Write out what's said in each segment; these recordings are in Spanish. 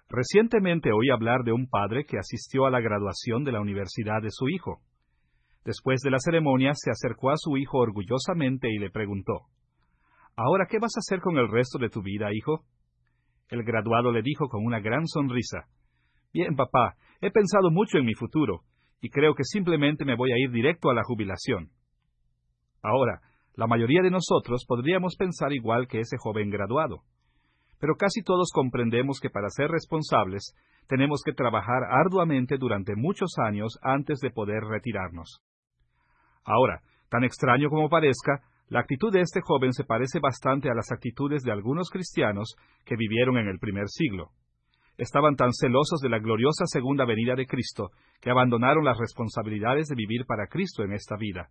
Recientemente oí hablar de un padre que asistió a la graduación de la universidad de su hijo. Después de la ceremonia, se acercó a su hijo orgullosamente y le preguntó: «¿Ahora qué vas a hacer con el resto de tu vida, hijo?». El graduado le dijo con una gran sonrisa: «Bien, papá, he pensado mucho en mi futuro, y creo que simplemente me voy a ir directo a la jubilación». Ahora, la mayoría de nosotros podríamos pensar igual que ese joven graduado. Pero casi todos comprendemos que para ser responsables, tenemos que trabajar arduamente durante muchos años antes de poder retirarnos. Ahora, tan extraño como parezca, la actitud de este joven se parece bastante a las actitudes de algunos cristianos que vivieron en el primer siglo. Estaban tan celosos de la gloriosa segunda venida de Cristo que abandonaron las responsabilidades de vivir para Cristo en esta vida.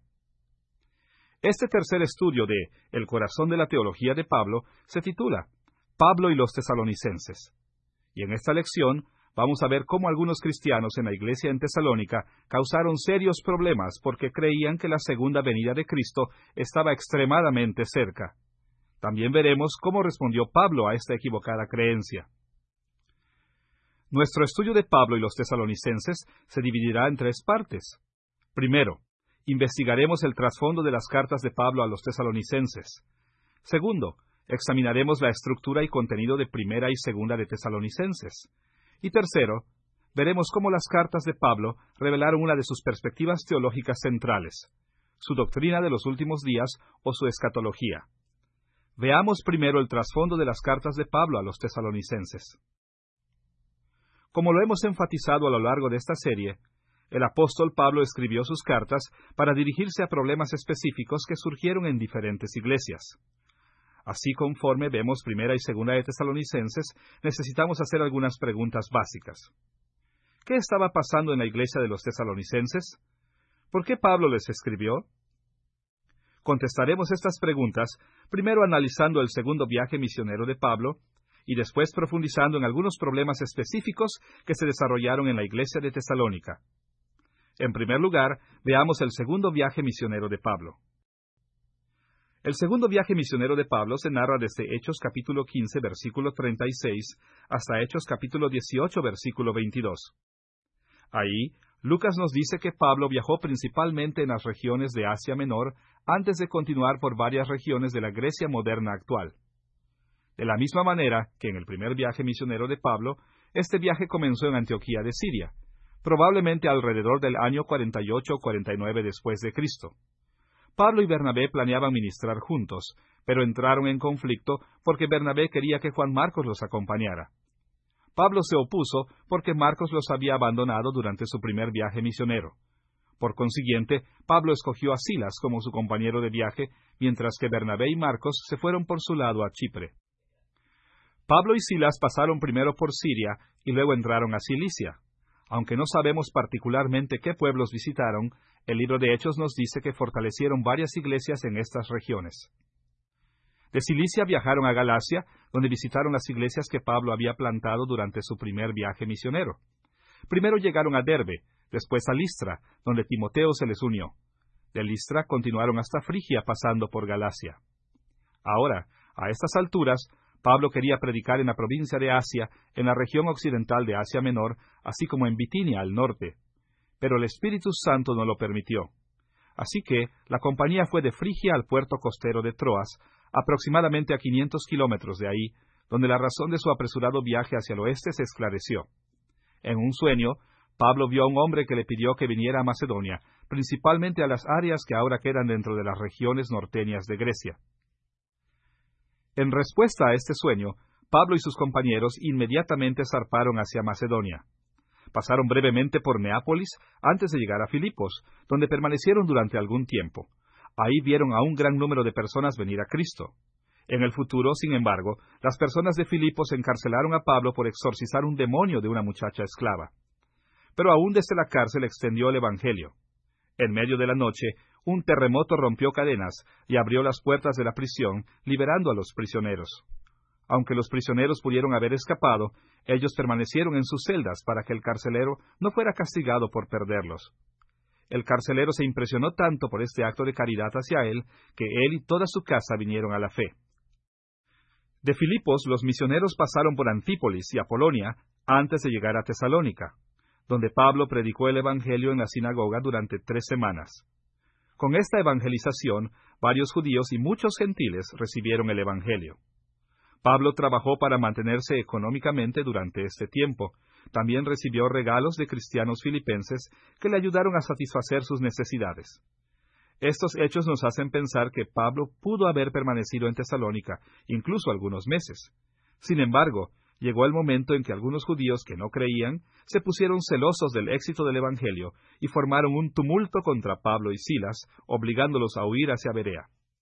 Este tercer estudio de El corazón de la teología de Pablo se titula Pablo y los tesalonicenses. Y en esta lección vamos a ver cómo algunos cristianos en la iglesia en Tesalónica causaron serios problemas porque creían que la segunda venida de Cristo estaba extremadamente cerca. También veremos cómo respondió Pablo a esta equivocada creencia. Nuestro estudio de Pablo y los tesalonicenses se dividirá en tres partes. Primero, investigaremos el trasfondo de las cartas de Pablo a los tesalonicenses. Segundo, examinaremos la estructura y contenido de Primera y Segunda de Tesalonicenses. Y tercero, veremos cómo las cartas de Pablo revelaron una de sus perspectivas teológicas centrales, su doctrina de los últimos días o su escatología. Veamos primero el trasfondo de las cartas de Pablo a los tesalonicenses. Como lo hemos enfatizado a lo largo de esta serie, el apóstol Pablo escribió sus cartas para dirigirse a problemas específicos que surgieron en diferentes iglesias. Así, conforme vemos Primera y Segunda de Tesalonicenses, necesitamos hacer algunas preguntas básicas. ¿Qué estaba pasando en la iglesia de los tesalonicenses? ¿Por qué Pablo les escribió? Contestaremos estas preguntas, primero analizando el segundo viaje misionero de Pablo, y después profundizando en algunos problemas específicos que se desarrollaron en la iglesia de Tesalónica. En primer lugar, veamos el segundo viaje misionero de Pablo. El segundo viaje misionero de Pablo se narra desde Hechos capítulo 15, versículo 36, hasta Hechos capítulo 18, versículo 22. Ahí, Lucas nos dice que Pablo viajó principalmente en las regiones de Asia Menor antes de continuar por varias regiones de la Grecia moderna actual. De la misma manera que en el primer viaje misionero de Pablo, este viaje comenzó en Antioquía de Siria, probablemente alrededor del año 48 o 49 después de Cristo. Pablo y Bernabé planeaban ministrar juntos, pero entraron en conflicto porque Bernabé quería que Juan Marcos los acompañara. Pablo se opuso porque Marcos los había abandonado durante su primer viaje misionero. Por consiguiente, Pablo escogió a Silas como su compañero de viaje, mientras que Bernabé y Marcos se fueron por su lado a Chipre. Pablo y Silas pasaron primero por Siria y luego entraron a Cilicia. Aunque no sabemos particularmente qué pueblos visitaron, el libro de Hechos nos dice que fortalecieron varias iglesias en estas regiones. De Cilicia viajaron a Galacia, donde visitaron las iglesias que Pablo había plantado durante su primer viaje misionero. Primero llegaron a Derbe, después a Listra, donde Timoteo se les unió. De Listra continuaron hasta Frigia, pasando por Galacia. Ahora, a estas alturas, Pablo quería predicar en la provincia de Asia, en la región occidental de Asia Menor, así como en Bitinia al norte. Pero el Espíritu Santo no lo permitió. Así que la compañía fue de Frigia al puerto costero de Troas, aproximadamente a 500 kilómetros de ahí, donde la razón de su apresurado viaje hacia el oeste se esclareció. En un sueño, Pablo vio a un hombre que le pidió que viniera a Macedonia, principalmente a las áreas que ahora quedan dentro de las regiones norteñas de Grecia. En respuesta a este sueño, Pablo y sus compañeros inmediatamente zarparon hacia Macedonia. Pasaron brevemente por Neápolis antes de llegar a Filipos, donde permanecieron durante algún tiempo. Ahí vieron a un gran número de personas venir a Cristo. En el futuro, sin embargo, las personas de Filipos encarcelaron a Pablo por exorcizar un demonio de una muchacha esclava. Pero aún desde la cárcel extendió el Evangelio. En medio de la noche, un terremoto rompió cadenas y abrió las puertas de la prisión, liberando a los prisioneros. Aunque los prisioneros pudieron haber escapado, ellos permanecieron en sus celdas para que el carcelero no fuera castigado por perderlos. El carcelero se impresionó tanto por este acto de caridad hacia él, que él y toda su casa vinieron a la fe. De Filipos, los misioneros pasaron por Anfípolis y Apolonia, antes de llegar a Tesalónica, donde Pablo predicó el Evangelio en la sinagoga durante 3 semanas. Con esta evangelización, varios judíos y muchos gentiles recibieron el Evangelio. Pablo trabajó para mantenerse económicamente durante este tiempo. También recibió regalos de cristianos filipenses que le ayudaron a satisfacer sus necesidades. Estos hechos nos hacen pensar que Pablo pudo haber permanecido en Tesalónica, incluso algunos meses. Sin embargo, llegó el momento en que algunos judíos que no creían se pusieron celosos del éxito del Evangelio y formaron un tumulto contra Pablo y Silas, obligándolos a huir hacia Berea.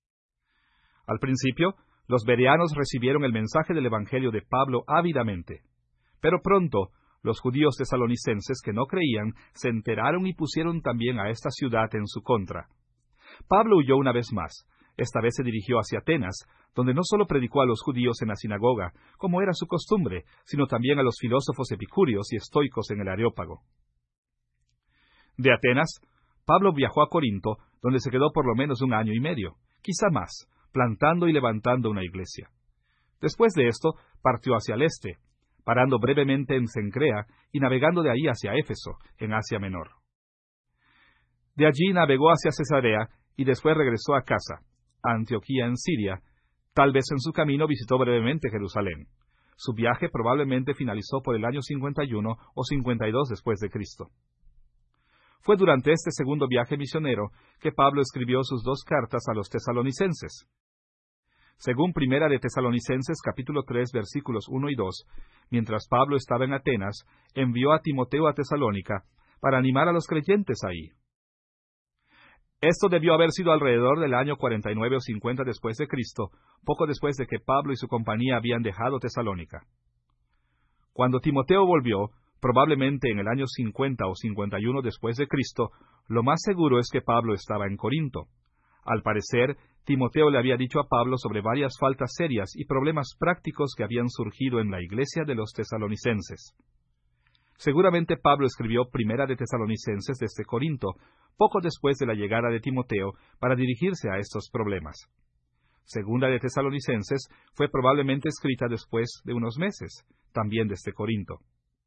Al principio, los bereanos recibieron el mensaje del Evangelio de Pablo ávidamente. Pero pronto, los judíos tesalonicenses que no creían se enteraron y pusieron también a esta ciudad en su contra. Pablo huyó una vez más. Esta vez se dirigió hacia Atenas, donde no solo predicó a los judíos en la sinagoga, como era su costumbre, sino también a los filósofos epicúreos y estoicos en el Areópago. De Atenas, Pablo viajó a Corinto, donde se quedó por lo menos 1 año y medio, quizá más, plantando y levantando una iglesia. Después de esto, partió hacia el este, parando brevemente en Cencrea y navegando de ahí hacia Éfeso, en Asia Menor. De allí navegó hacia Cesarea y después regresó a casa, a Antioquía en Siria. Tal vez en su camino visitó brevemente Jerusalén. Su viaje probablemente finalizó por el año 51 o 52 después de Cristo. Fue durante este segundo viaje misionero que Pablo escribió sus 2 cartas a los tesalonicenses. Según Primera de Tesalonicenses capítulo 3 versículos 1 y 2, mientras Pablo estaba en Atenas, envió a Timoteo a Tesalónica para animar a los creyentes ahí. Esto debió haber sido alrededor del año 49 o 50 después de Cristo, poco después de que Pablo y su compañía habían dejado Tesalónica. Cuando Timoteo volvió, probablemente en el año 50 o 51 después de Cristo, lo más seguro es que Pablo estaba en Corinto. Al parecer, Timoteo le había dicho a Pablo sobre varias faltas serias y problemas prácticos que habían surgido en la iglesia de los tesalonicenses. Seguramente Pablo escribió Primera de Tesalonicenses desde Corinto, poco después de la llegada de Timoteo, para dirigirse a estos problemas. Segunda de Tesalonicenses fue probablemente escrita después de unos meses, también desde Corinto.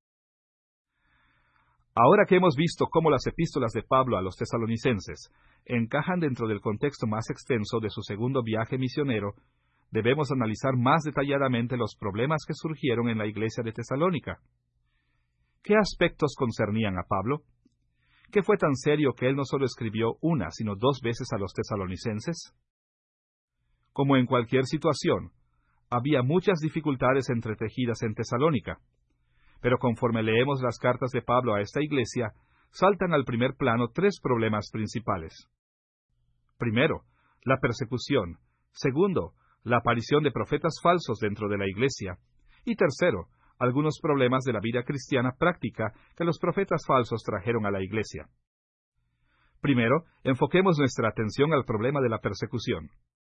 Ahora que hemos visto cómo las epístolas de Pablo a los tesalonicenses encajan dentro del contexto más extenso de su segundo viaje misionero, debemos analizar más detalladamente los problemas que surgieron en la iglesia de Tesalónica. ¿Qué aspectos concernían a Pablo? ¿Qué fue tan serio que él no solo escribió 1, sino 2 veces a los tesalonicenses? Como en cualquier situación, había muchas dificultades entretejidas en Tesalónica. Pero conforme leemos las cartas de Pablo a esta iglesia, saltan al primer plano 3 problemas principales. Primero, la persecución. Segundo, la aparición de profetas falsos dentro de la iglesia. Y tercero, algunos problemas de la vida cristiana práctica que los profetas falsos trajeron a la iglesia. Primero, enfoquemos nuestra atención al problema de la persecución.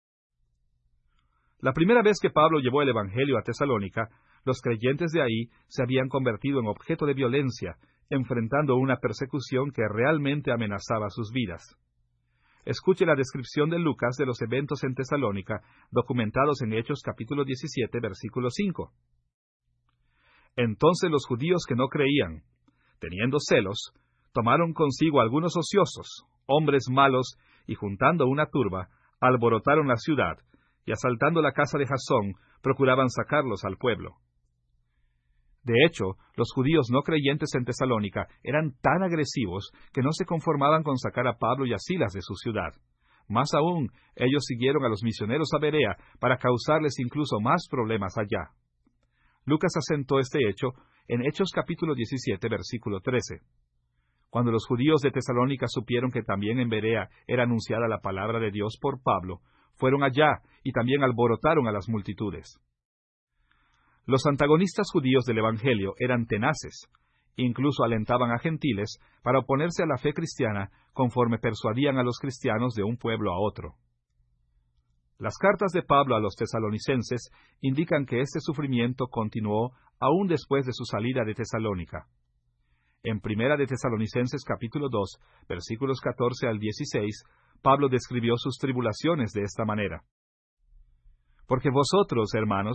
La primera vez que Pablo llevó el Evangelio a Tesalónica, los creyentes de ahí se habían convertido en objeto de violencia, enfrentando una persecución que realmente amenazaba sus vidas. Escuche la descripción de Lucas de los eventos en Tesalónica, documentados en Hechos capítulo 17, versículo 5. Entonces los judíos que no creían, teniendo celos, tomaron consigo algunos ociosos, hombres malos, y juntando una turba, alborotaron la ciudad, y asaltando la casa de Jasón, procuraban sacarlos al pueblo. De hecho, los judíos no creyentes en Tesalónica eran tan agresivos que no se conformaban con sacar a Pablo y a Silas de su ciudad. Más aún, ellos siguieron a los misioneros a Berea para causarles incluso más problemas allá. Lucas asentó este hecho en Hechos capítulo 17, versículo 13. Cuando los judíos de Tesalónica supieron que también en Berea era anunciada la palabra de Dios por Pablo, fueron allá y también alborotaron a las multitudes. Los antagonistas judíos del Evangelio eran tenaces, incluso alentaban a gentiles para oponerse a la fe cristiana conforme persuadían a los cristianos de un pueblo a otro. Las cartas de Pablo a los tesalonicenses indican que este sufrimiento continuó aún después de su salida de Tesalónica. En Primera de Tesalonicenses capítulo 2, versículos 14 al 16, Pablo describió sus tribulaciones de esta manera. Porque vosotros, hermanos,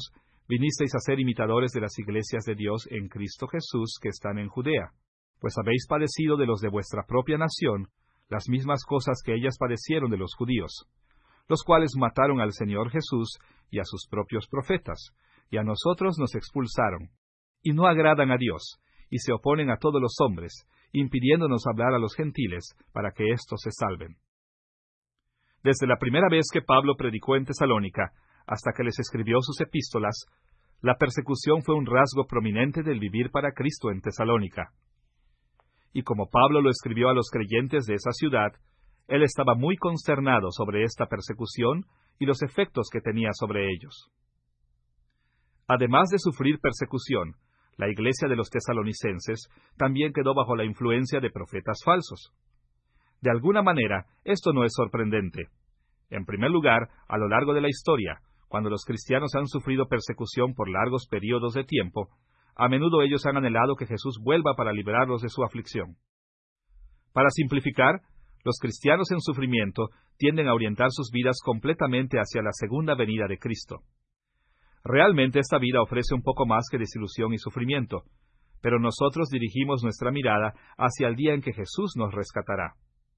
vinisteis a ser imitadores de las iglesias de Dios en Cristo Jesús que están en Judea, pues habéis padecido de los de vuestra propia nación las mismas cosas que ellas padecieron de los judíos, los cuales mataron al Señor Jesús y a sus propios profetas, y a nosotros nos expulsaron, y no agradan a Dios, y se oponen a todos los hombres, impidiéndonos hablar a los gentiles para que éstos se salven. Desde la primera vez que Pablo predicó en Tesalónica, hasta que les escribió sus epístolas, la persecución fue un rasgo prominente del vivir para Cristo en Tesalónica. Y como Pablo lo escribió a los creyentes de esa ciudad, él estaba muy consternado sobre esta persecución y los efectos que tenía sobre ellos. Además de sufrir persecución, la iglesia de los tesalonicenses también quedó bajo la influencia de profetas falsos. De alguna manera, esto no es sorprendente. En primer lugar, a lo largo de la historia, cuando los cristianos han sufrido persecución por largos períodos de tiempo, a menudo ellos han anhelado que Jesús vuelva para librarlos de su aflicción. Para simplificar, los cristianos en sufrimiento tienden a orientar sus vidas completamente hacia la segunda venida de Cristo. Realmente esta vida ofrece un poco más que desilusión y sufrimiento, pero nosotros dirigimos nuestra mirada hacia el día en que Jesús nos rescatará.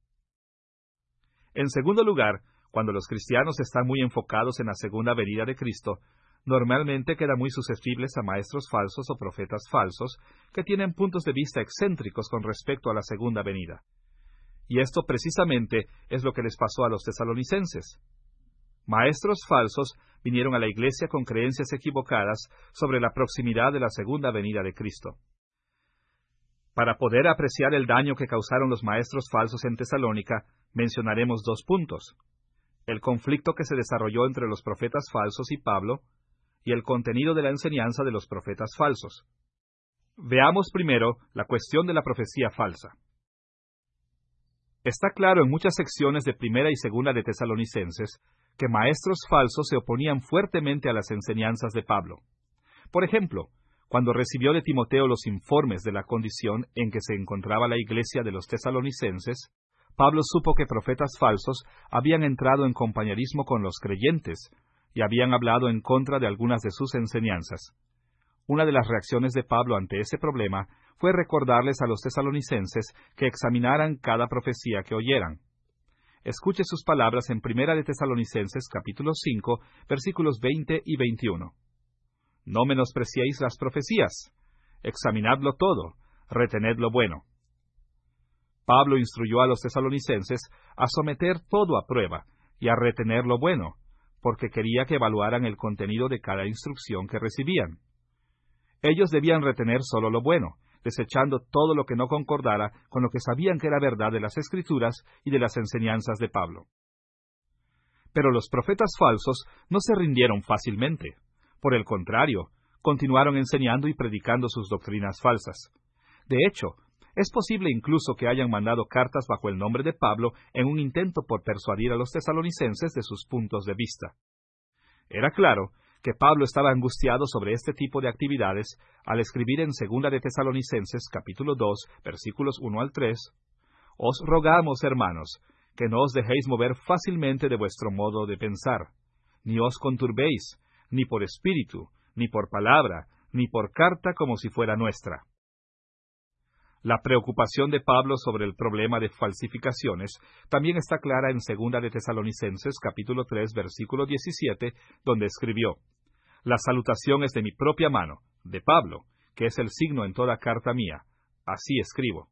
En segundo lugar, cuando los cristianos están muy enfocados en la segunda venida de Cristo, normalmente quedan muy susceptibles a maestros falsos o profetas falsos que tienen puntos de vista excéntricos con respecto a la segunda venida. Y esto precisamente es lo que les pasó a los tesalonicenses. Maestros falsos vinieron a la iglesia con creencias equivocadas sobre la proximidad de la segunda venida de Cristo. Para poder apreciar el daño que causaron los maestros falsos en Tesalónica, mencionaremos dos puntos: el conflicto que se desarrolló entre los profetas falsos y Pablo, y el contenido de la enseñanza de los profetas falsos. Veamos primero la cuestión de la profecía falsa. Está claro en muchas secciones de Primera y Segunda de Tesalonicenses que maestros falsos se oponían fuertemente a las enseñanzas de Pablo. Por ejemplo, cuando recibió de Timoteo los informes de la condición en que se encontraba la iglesia de los tesalonicenses, Pablo supo que profetas falsos habían entrado en compañerismo con los creyentes y habían hablado en contra de algunas de sus enseñanzas. Una de las reacciones de Pablo ante ese problema fue recordarles a los tesalonicenses que examinaran cada profecía que oyeran. Escuche sus palabras en Primera de Tesalonicenses capítulo 5, versículos 20 y 21. No menospreciéis las profecías, examinadlo todo, retened lo bueno. Pablo instruyó a los tesalonicenses a someter todo a prueba y a retener lo bueno, porque quería que evaluaran el contenido de cada instrucción que recibían. Ellos debían retener solo lo bueno, desechando todo lo que no concordara con lo que sabían que era verdad de las Escrituras y de las enseñanzas de Pablo. Pero los profetas falsos no se rindieron fácilmente. Por el contrario, continuaron enseñando y predicando sus doctrinas falsas. De hecho, es posible incluso que hayan mandado cartas bajo el nombre de Pablo en un intento por persuadir a los tesalonicenses de sus puntos de vista. Era claro que Pablo estaba angustiado sobre este tipo de actividades al escribir en Segunda de Tesalonicenses capítulo 2, versículos 1 al 3, «Os rogamos, hermanos, que no os dejéis mover fácilmente de vuestro modo de pensar, ni os conturbéis, ni por espíritu, ni por palabra, ni por carta como si fuera nuestra». La preocupación de Pablo sobre el problema de falsificaciones también está clara en Segunda de Tesalonicenses capítulo 3 versículo 17, donde escribió: «La salutación es de mi propia mano, de Pablo, que es el signo en toda carta mía. Así escribo».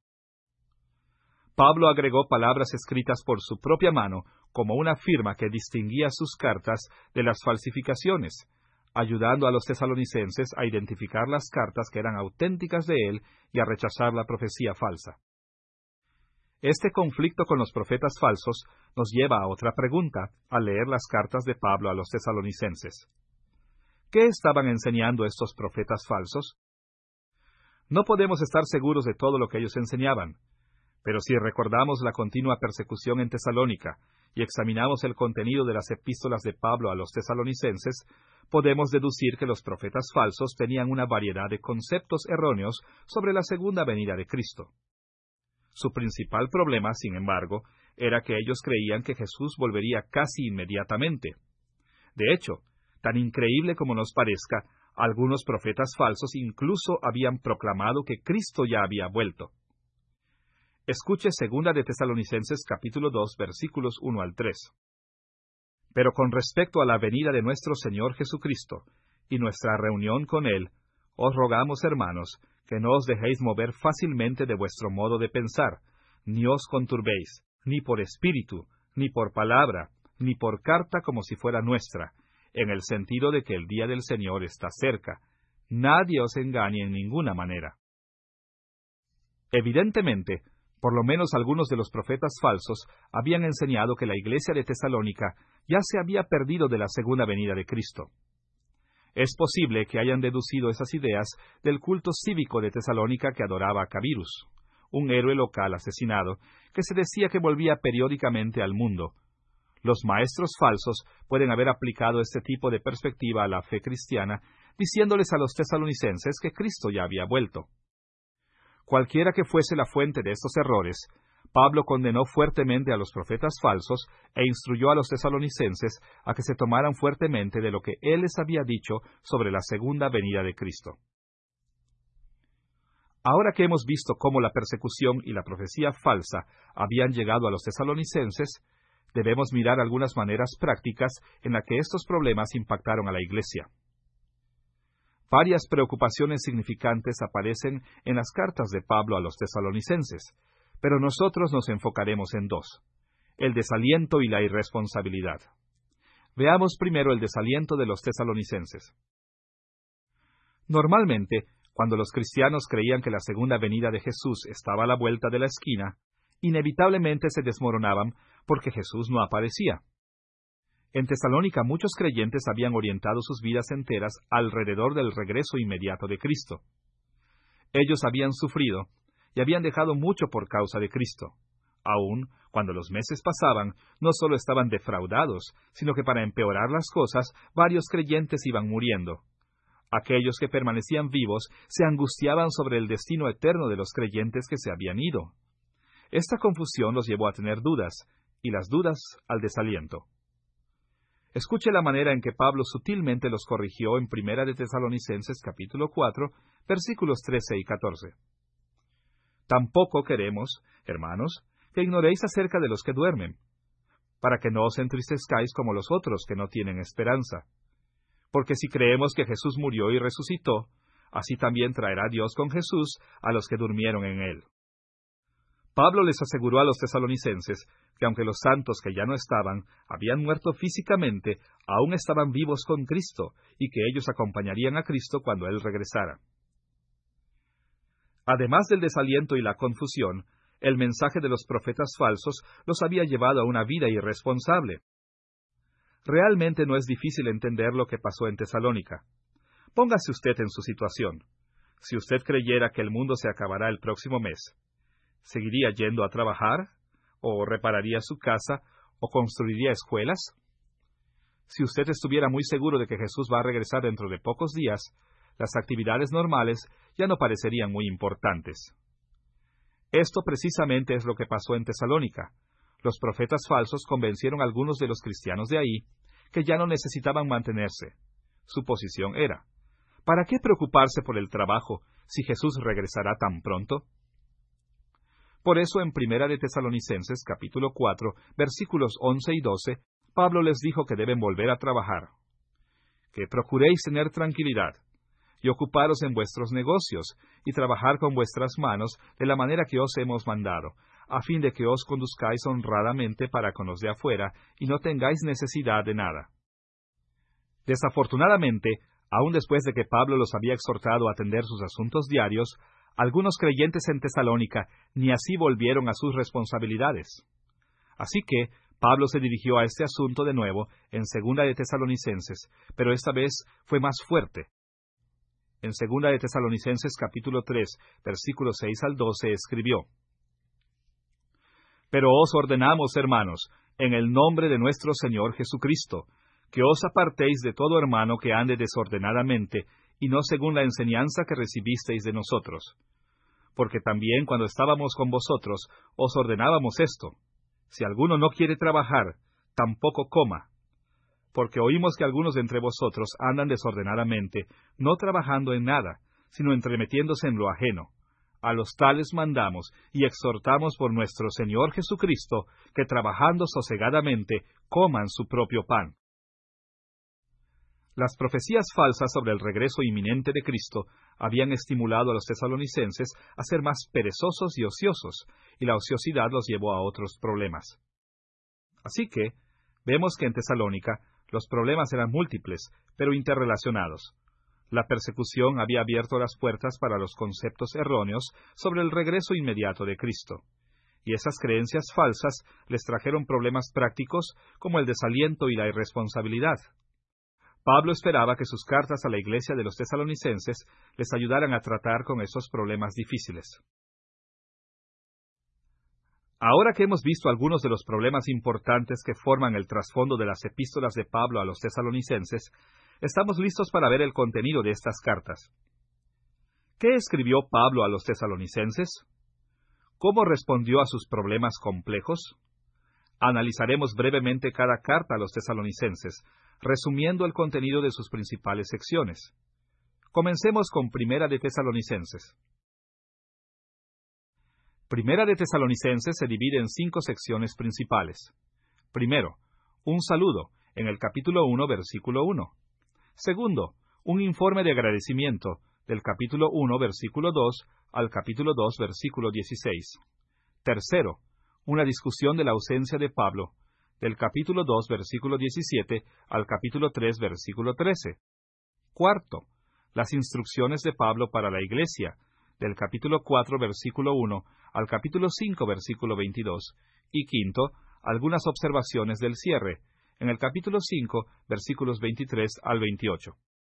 Pablo agregó palabras escritas por su propia mano como una firma que distinguía sus cartas de las falsificaciones, ayudando a los tesalonicenses a identificar las cartas que eran auténticas de él y a rechazar la profecía falsa. Este conflicto con los profetas falsos nos lleva a otra pregunta al leer las cartas de Pablo a los tesalonicenses. ¿Qué estaban enseñando estos profetas falsos? No podemos estar seguros de todo lo que ellos enseñaban, pero si recordamos la continua persecución en Tesalónica y examinamos el contenido de las epístolas de Pablo a los tesalonicenses, podemos deducir que los profetas falsos tenían una variedad de conceptos erróneos sobre la segunda venida de Cristo. Su principal problema, sin embargo, era que ellos creían que Jesús volvería casi inmediatamente. De hecho, tan increíble como nos parezca, Algunos profetas falsos incluso habían proclamado que Cristo ya había vuelto. Escuche 2 de Tesalonicenses capítulo 2, versículos 1 al 3. Pero con respecto a la venida de nuestro Señor Jesucristo y nuestra reunión con Él, os rogamos, hermanos, que no os dejéis mover fácilmente de vuestro modo de pensar, ni os conturbéis, ni por espíritu, ni por palabra, ni por carta como si fuera nuestra, en el sentido de que el día del Señor está cerca. Nadie os engañe en ninguna manera. Evidentemente, por lo menos algunos de los profetas falsos habían enseñado que la iglesia de Tesalónica ya se había perdido de la segunda venida de Cristo. Es posible que hayan deducido esas ideas del culto cívico de Tesalónica que adoraba a Cabirus, un héroe local asesinado, que se decía que volvía periódicamente al mundo. Los maestros falsos pueden haber aplicado este tipo de perspectiva a la fe cristiana, diciéndoles a los tesalonicenses que Cristo ya había vuelto. Cualquiera que fuese la fuente de estos errores, Pablo condenó fuertemente a los profetas falsos e instruyó a los tesalonicenses a que se tomaran fuertemente de lo que él les había dicho sobre la segunda venida de Cristo. Ahora que hemos visto cómo la persecución y la profecía falsa habían llegado a los tesalonicenses, debemos mirar algunas maneras prácticas en las que estos problemas impactaron a la iglesia. Varias preocupaciones significantes aparecen en las cartas de Pablo a los tesalonicenses, pero nosotros nos enfocaremos en dos: el desaliento y la irresponsabilidad. Veamos primero el desaliento de los tesalonicenses. Normalmente, cuando los cristianos creían que la segunda venida de Jesús estaba a la vuelta de la esquina, inevitablemente se desmoronaban porque Jesús no aparecía. En Tesalónica muchos creyentes habían orientado sus vidas enteras alrededor del regreso inmediato de Cristo. Ellos habían sufrido y habían dejado mucho por causa de Cristo. Aún cuando los meses pasaban, no solo estaban defraudados, sino que para empeorar las cosas, varios creyentes iban muriendo. Aquellos que permanecían vivos se angustiaban sobre el destino eterno de los creyentes que se habían ido. Esta confusión los llevó a tener dudas, y las dudas al desaliento. Escuche la manera en que Pablo sutilmente los corrigió en 1 de Tesalonicenses capítulo 4, versículos 13 y 14. Tampoco queremos, hermanos, que ignoréis acerca de los que duermen, para que no os entristezcáis como los otros que no tienen esperanza. Porque si creemos que Jesús murió y resucitó, así también traerá Dios con Jesús a los que durmieron en él. Pablo les aseguró a los tesalonicenses que aunque los santos que ya no estaban habían muerto físicamente, aún estaban vivos con Cristo y que ellos acompañarían a Cristo cuando Él regresara. Además del desaliento y la confusión, el mensaje de los profetas falsos los había llevado a una vida irresponsable. Realmente no es difícil entender lo que pasó en Tesalónica. Póngase usted en su situación. Si usted creyera que el mundo se acabará el próximo mes, ¿seguiría yendo a trabajar? ¿O repararía su casa? ¿O construiría escuelas? Si usted estuviera muy seguro de que Jesús va a regresar dentro de pocos días, las actividades normales ya no parecerían muy importantes. Esto precisamente es lo que pasó en Tesalónica. Los profetas falsos convencieron a algunos de los cristianos de ahí que ya no necesitaban mantenerse. Su posición era: ¿para qué preocuparse por el trabajo si Jesús regresará tan pronto? Por eso en 1 de Tesalonicenses capítulo 4, versículos 11 y 12, Pablo les dijo que deben volver a trabajar, que procuréis tener tranquilidad, y ocuparos en vuestros negocios, y trabajar con vuestras manos de la manera que os hemos mandado, a fin de que os conduzcáis honradamente para con los de afuera, y no tengáis necesidad de nada. Desafortunadamente, aun después de que Pablo los había exhortado a atender sus asuntos diarios, algunos creyentes en Tesalónica ni así volvieron a sus responsabilidades. Así que Pablo se dirigió a este asunto de nuevo en 2 de Tesalonicenses, pero esta vez fue más fuerte. En 2 de Tesalonicenses capítulo 3, versículos 6 al 12, escribió: Pero os ordenamos, hermanos, en el nombre de nuestro Señor Jesucristo, que os apartéis de todo hermano que ande desordenadamente, y no según la enseñanza que recibisteis de nosotros. Porque también cuando estábamos con vosotros, os ordenábamos esto: si alguno no quiere trabajar, tampoco coma. porque oímos que algunos de entre vosotros andan desordenadamente, no trabajando en nada, sino entremetiéndose en lo ajeno. A los tales mandamos y exhortamos por nuestro Señor Jesucristo, que trabajando sosegadamente coman su propio pan. Las profecías falsas sobre el regreso inminente de Cristo habían estimulado a los tesalonicenses a ser más perezosos y ociosos, y la ociosidad los llevó a otros problemas. Así que, vemos que en Tesalónica los problemas eran múltiples, pero interrelacionados. La persecución había abierto las puertas para los conceptos erróneos sobre el regreso inmediato de Cristo, y esas creencias falsas les trajeron problemas prácticos como el desaliento y la irresponsabilidad. Pablo esperaba que sus cartas a la iglesia de los tesalonicenses les ayudaran a tratar con esos problemas difíciles. Ahora que hemos visto algunos de los problemas importantes que forman el trasfondo de las epístolas de Pablo a los tesalonicenses, estamos listos para ver el contenido de estas cartas. ¿Qué escribió Pablo a los tesalonicenses? ¿Cómo respondió a sus problemas complejos? Analizaremos brevemente cada carta a los tesalonicenses, resumiendo el contenido de sus principales secciones. Comencemos con Primera de Tesalonicenses. Primera de Tesalonicenses se divide en 5 secciones principales. Primero, un saludo, en el capítulo 1, versículo 1. Segundo, un informe de agradecimiento, del capítulo 1, versículo 2, al capítulo 2, versículo 16. Tercero, una discusión de la ausencia de Pablo, del capítulo 2, versículo 17, al capítulo 3, versículo 13. Cuarto, las instrucciones de Pablo para la iglesia, del capítulo 4, versículo 1, al capítulo 5, versículo 22. Y quinto, algunas observaciones del cierre, en el capítulo 5, versículos 23 al 28.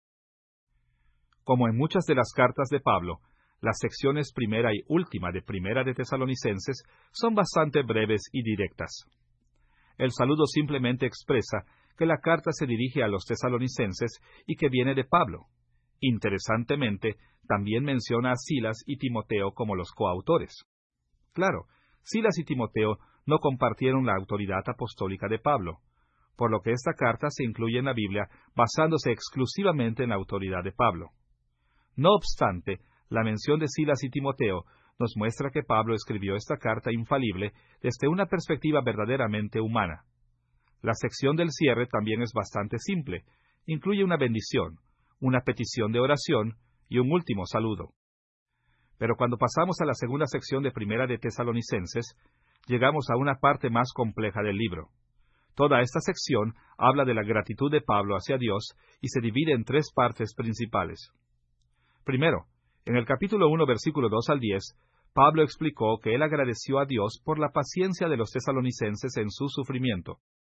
Como en muchas de las cartas de Pablo, las secciones primera y última de Primera de Tesalonicenses son bastante breves y directas. El saludo simplemente expresa que la carta se dirige a los tesalonicenses y que viene de Pablo. Interesantemente, también menciona a Silas y Timoteo como los coautores. Claro, Silas y Timoteo no compartieron la autoridad apostólica de Pablo, por lo que esta carta se incluye en la Biblia basándose exclusivamente en la autoridad de Pablo. No obstante, la mención de Silas y Timoteo nos muestra que Pablo escribió esta carta infalible desde una perspectiva verdaderamente humana. La sección del cierre también es bastante simple. Incluye una bendición, una petición de oración y un último saludo. Pero cuando pasamos a la segunda sección de Primera de Tesalonicenses, llegamos a una parte más compleja del libro. Toda esta sección habla de la gratitud de Pablo hacia Dios y se divide en 3 partes principales. Primero, en el capítulo 1, versículo 2 al 10, Pablo explicó que él agradeció a Dios por la paciencia de los tesalonicenses en su sufrimiento.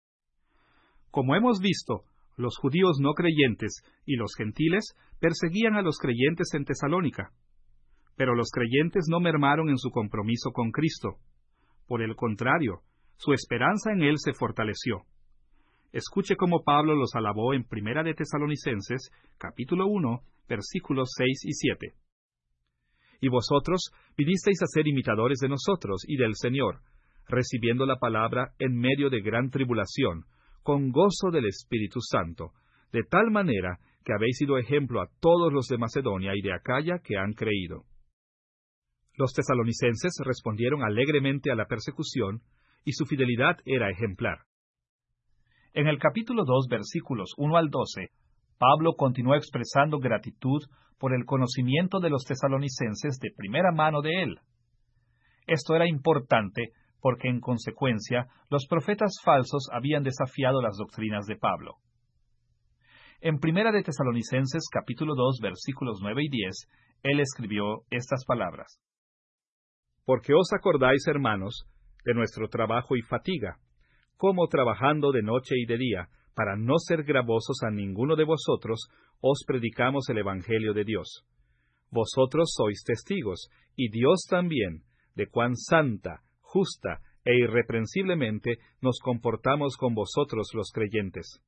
Como hemos visto, los judíos no creyentes y los gentiles perseguían a los creyentes en Tesalónica. Pero los creyentes no mermaron en su compromiso con Cristo. Por el contrario, su esperanza en Él se fortaleció. Escuche cómo Pablo los alabó en Primera de Tesalonicenses, capítulo 1, versículos 6 y 7. Y vosotros vinisteis a ser imitadores de nosotros y del Señor, recibiendo la palabra en medio de gran tribulación, con gozo del Espíritu Santo, de tal manera que habéis sido ejemplo a todos los de Macedonia y de Acaya que han creído. Los tesalonicenses respondieron alegremente a la persecución, y su fidelidad era ejemplar. En el capítulo 2, versículos 1 al 12, Pablo continuó expresando gratitud por el conocimiento de los tesalonicenses de primera mano de él. Esto era importante porque, en consecuencia, los profetas falsos habían desafiado las doctrinas de Pablo. En Primera de Tesalonicenses, capítulo 2, versículos 9 y 10, él escribió estas palabras. Porque os acordáis, hermanos, de nuestro trabajo y fatiga, como trabajando de noche y de día, para no ser gravosos a ninguno de vosotros, os predicamos el Evangelio de Dios. Vosotros sois testigos, y Dios también, de cuán santa, justa e irreprensiblemente nos comportamos con vosotros los creyentes.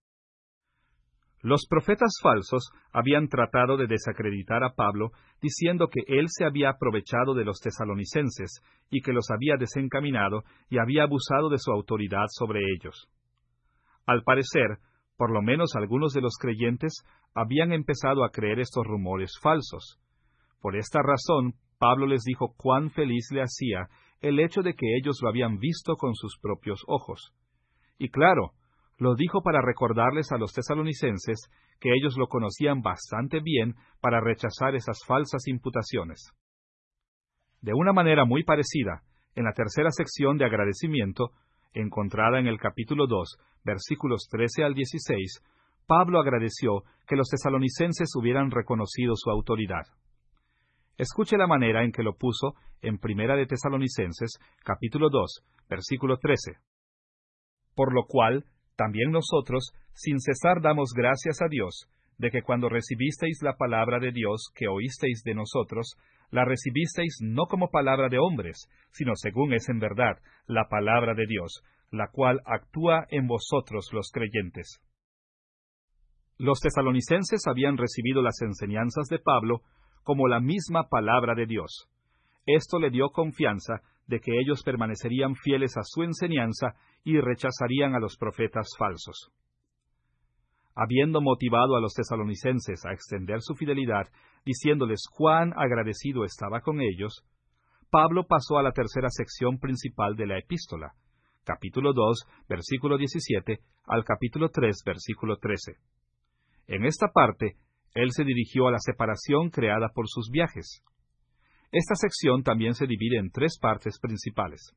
Los profetas falsos habían tratado de desacreditar a Pablo, diciendo que él se había aprovechado de los tesalonicenses y que los había desencaminado y había abusado de su autoridad sobre ellos. Al parecer, Por lo menos algunos de los creyentes habían empezado a creer estos rumores falsos. Por esta razón, Pablo les dijo cuán feliz le hacía el hecho de que ellos lo habían visto con sus propios ojos. Y claro, lo dijo para recordarles a los tesalonicenses que ellos lo conocían bastante bien para rechazar esas falsas imputaciones. De una manera muy parecida, en la tercera sección de agradecimiento, encontrada en el capítulo 2, versículos 13 al 16, Pablo agradeció que los tesalonicenses hubieran reconocido su autoridad. Escuche la manera en que lo puso en Primera de Tesalonicenses, capítulo 2, versículo 13. Por lo cual, también nosotros, sin cesar damos gracias a Dios, de que cuando recibisteis la palabra de Dios que oísteis de nosotros, la recibisteis no como palabra de hombres, sino según es en verdad la palabra de Dios, la cual actúa en vosotros los creyentes. Los tesalonicenses habían recibido las enseñanzas de Pablo como la misma palabra de Dios. Esto le dio confianza de que ellos permanecerían fieles a su enseñanza y rechazarían a los profetas falsos. Habiendo motivado a los tesalonicenses a extender su fidelidad, diciéndoles cuán agradecido estaba con ellos, Pablo pasó a la tercera sección principal de la epístola, capítulo 2, versículo 17, al capítulo 3, versículo 13. En esta parte, él se dirigió a la separación creada por sus viajes. Esta sección también se divide en tres partes principales.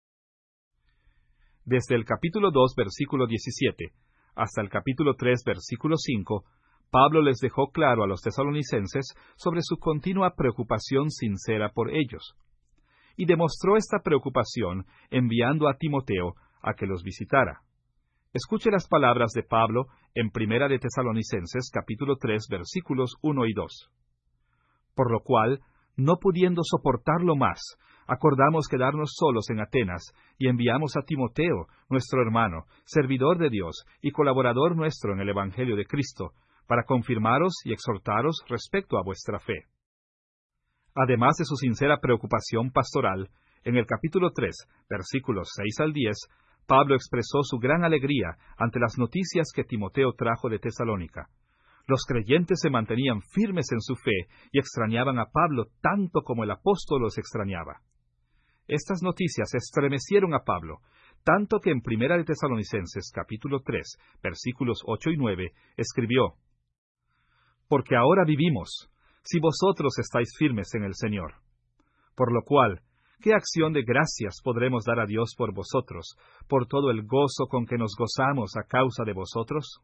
Desde el capítulo 2, versículo 17, hasta el capítulo 3, versículo 5, Pablo les dejó claro a los tesalonicenses sobre su continua preocupación sincera por ellos, y demostró esta preocupación enviando a Timoteo a que los visitara. Escuche las palabras de Pablo en Primera de Tesalonicenses, capítulo 3, versículos 1 y 2. Por lo cual, no pudiendo soportarlo más, acordamos quedarnos solos en Atenas, y enviamos a Timoteo, nuestro hermano, servidor de Dios y colaborador nuestro en el Evangelio de Cristo, para confirmaros y exhortaros respecto a vuestra fe. Además de su sincera preocupación pastoral, en el capítulo 3, versículos 6 al 10, Pablo expresó su gran alegría ante las noticias que Timoteo trajo de Tesalónica. Los creyentes se mantenían firmes en su fe y extrañaban a Pablo tanto como el apóstol los extrañaba. Estas noticias estremecieron a Pablo, tanto que en Primera de Tesalonicenses, capítulo 3, versículos 8 y 9, escribió: Porque ahora vivimos, si vosotros estáis firmes en el Señor. Por lo cual, ¿qué acción de gracias podremos dar a Dios por vosotros, por todo el gozo con que nos gozamos a causa de vosotros?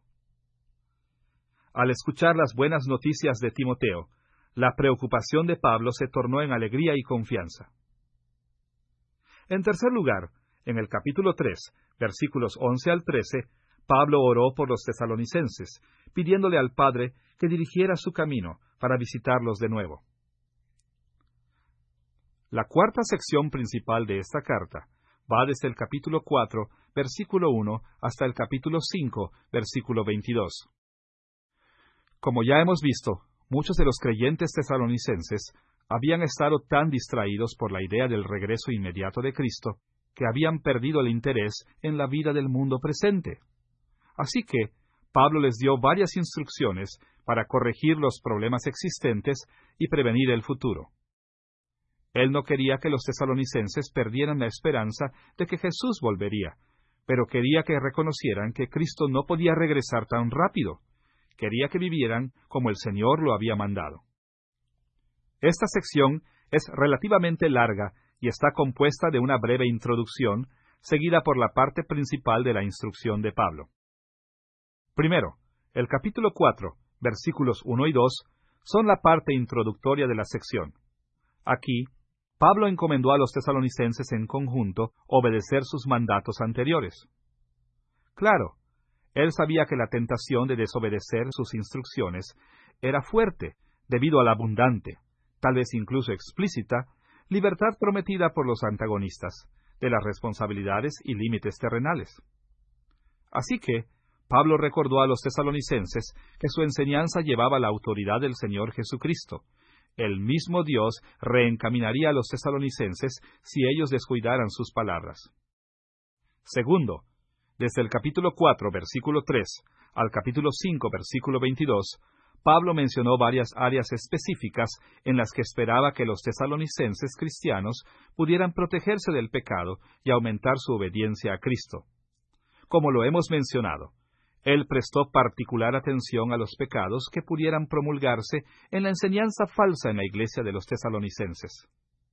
Al escuchar las buenas noticias de Timoteo, la preocupación de Pablo se tornó en alegría y confianza. En tercer lugar, en el capítulo 3, versículos 11 al 13, Pablo oró por los tesalonicenses, pidiéndole al Padre que dirigiera su camino para visitarlos de nuevo. La cuarta sección principal de esta carta va desde el capítulo 4, versículo 1, hasta el capítulo 5, versículo 22. Como ya hemos visto, muchos de los creyentes tesalonicenses habían estado tan distraídos por la idea del regreso inmediato de Cristo, que habían perdido el interés en la vida del mundo presente. Así que, Pablo les dio varias instrucciones para corregir los problemas existentes y prevenir el futuro. Él no quería que los tesalonicenses perdieran la esperanza de que Jesús volvería, pero quería que reconocieran que Cristo no podía regresar tan rápido. Quería que vivieran como el Señor lo había mandado. Esta sección es relativamente larga y está compuesta de una breve introducción, seguida por la parte principal de la instrucción de Pablo. Primero, el capítulo 4, versículos 1 y 2, son la parte introductoria de la sección. Aquí, Pablo encomendó a los tesalonicenses en conjunto obedecer sus mandatos anteriores. Claro, él sabía que la tentación de desobedecer sus instrucciones era fuerte debido a la abundante, tal vez incluso explícita, libertad prometida por los antagonistas, de las responsabilidades y límites terrenales. Así que, Pablo recordó a los tesalonicenses que su enseñanza llevaba la autoridad del Señor Jesucristo. El mismo Dios reencaminaría a los tesalonicenses si ellos descuidaran sus palabras. Segundo, desde el capítulo 4, versículo 3, al capítulo 5, versículo 22, Pablo mencionó varias áreas específicas en las que esperaba que los tesalonicenses cristianos pudieran protegerse del pecado y aumentar su obediencia a Cristo. Como lo hemos mencionado, él prestó particular atención a los pecados que pudieran promulgarse en la enseñanza falsa en la iglesia de los tesalonicenses.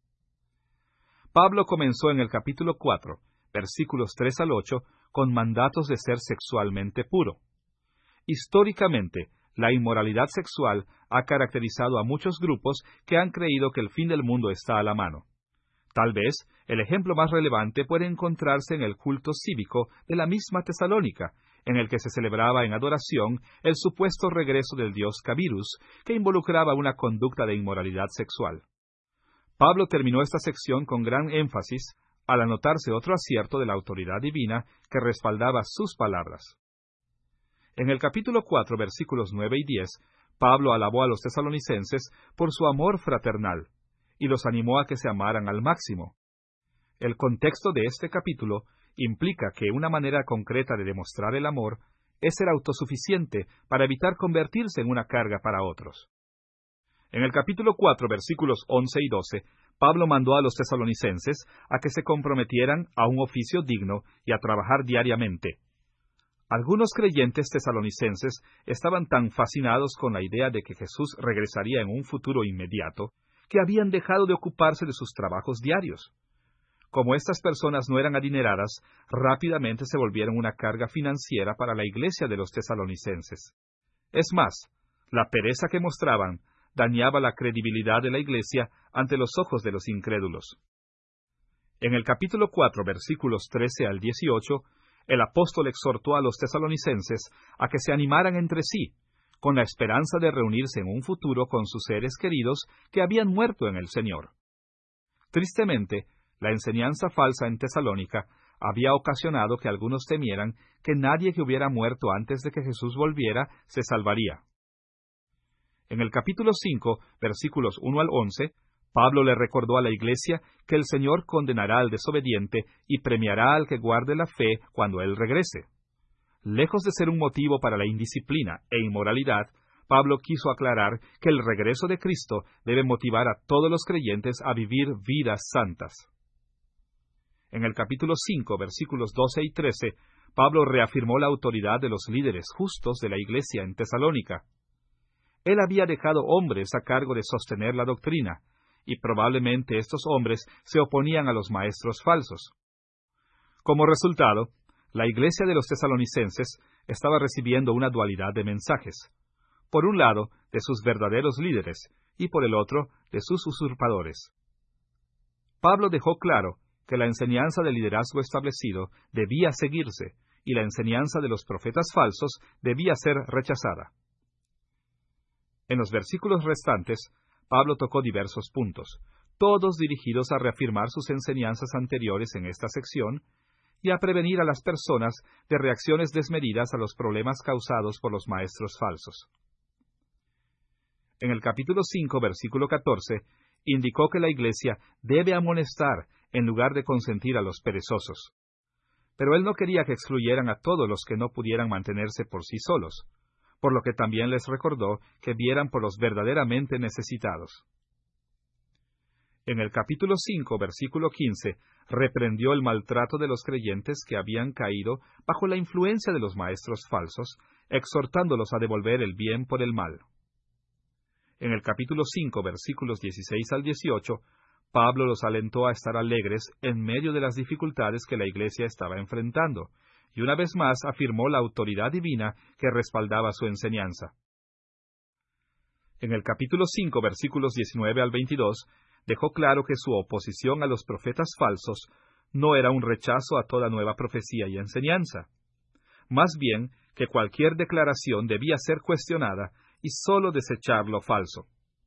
Pablo comenzó en el capítulo 4, versículos 3 al 8, con mandatos de ser sexualmente puro. Históricamente, la inmoralidad sexual ha caracterizado a muchos grupos que han creído que el fin del mundo está a la mano. Tal vez, el ejemplo más relevante puede encontrarse en el culto cívico de la misma Tesalónica, en el que se celebraba en adoración el supuesto regreso del dios Cabirus, que involucraba una conducta de inmoralidad sexual. Pablo terminó esta sección con gran énfasis, al anotarse otro acierto de la autoridad divina que respaldaba sus palabras. En el capítulo 4, versículos 9 y 10, Pablo alabó a los tesalonicenses por su amor fraternal, y los animó a que se amaran al máximo. El contexto de este capítulo implica que una manera concreta de demostrar el amor es ser autosuficiente para evitar convertirse en una carga para otros. En el capítulo 4, versículos 11 y 12, Pablo mandó a los tesalonicenses a que se comprometieran a un oficio digno y a trabajar diariamente. Algunos creyentes tesalonicenses estaban tan fascinados con la idea de que Jesús regresaría en un futuro inmediato, que habían dejado de ocuparse de sus trabajos diarios. Como estas personas no eran adineradas, rápidamente se volvieron una carga financiera para la iglesia de los tesalonicenses. Es más, la pereza que mostraban dañaba la credibilidad de la iglesia ante los ojos de los incrédulos. En el capítulo 4, versículos 13 al 18, el apóstol exhortó a los tesalonicenses a que se animaran entre sí, con la esperanza de reunirse en un futuro con sus seres queridos que habían muerto en el Señor. Tristemente, la enseñanza falsa en Tesalónica había ocasionado que algunos temieran que nadie que hubiera muerto antes de que Jesús volviera se salvaría. En el capítulo 5, versículos 1 al 11, Pablo le recordó a la iglesia que el Señor condenará al desobediente y premiará al que guarde la fe cuando Él regrese. Lejos de ser un motivo para la indisciplina e inmoralidad, Pablo quiso aclarar que el regreso de Cristo debe motivar a todos los creyentes a vivir vidas santas. En el capítulo 5, versículos 12 y 13, Pablo reafirmó la autoridad de los líderes justos de la iglesia en Tesalónica. Él había dejado hombres a cargo de sostener la doctrina, y probablemente estos hombres se oponían a los maestros falsos. Como resultado, la iglesia de los tesalonicenses estaba recibiendo una dualidad de mensajes. Por un lado, de sus verdaderos líderes, y por el otro, de sus usurpadores. Pablo dejó claro que la enseñanza del liderazgo establecido debía seguirse, y la enseñanza de los profetas falsos debía ser rechazada. En los versículos restantes, Pablo tocó diversos puntos, todos dirigidos a reafirmar sus enseñanzas anteriores en esta sección y a prevenir a las personas de reacciones desmedidas a los problemas causados por los maestros falsos. En el capítulo 5, versículo 14, indicó que la iglesia debe amonestar en lugar de consentir a los perezosos. Pero él no quería que excluyeran a todos los que no pudieran mantenerse por sí solos, por lo que también les recordó que vieran por los verdaderamente necesitados. En el capítulo 5, versículo 15, reprendió el maltrato de los creyentes que habían caído bajo la influencia de los maestros falsos, exhortándolos a devolver el bien por el mal. En el capítulo 5, versículos 16 al 18, Pablo los alentó a estar alegres en medio de las dificultades que la iglesia estaba enfrentando, y una vez más afirmó la autoridad divina que respaldaba su enseñanza. En el capítulo 5, versículos 19 al 22, dejó claro que su oposición a los profetas falsos no era un rechazo a toda nueva profecía y enseñanza. Más bien, que cualquier declaración debía ser cuestionada y sólo desechar lo falso.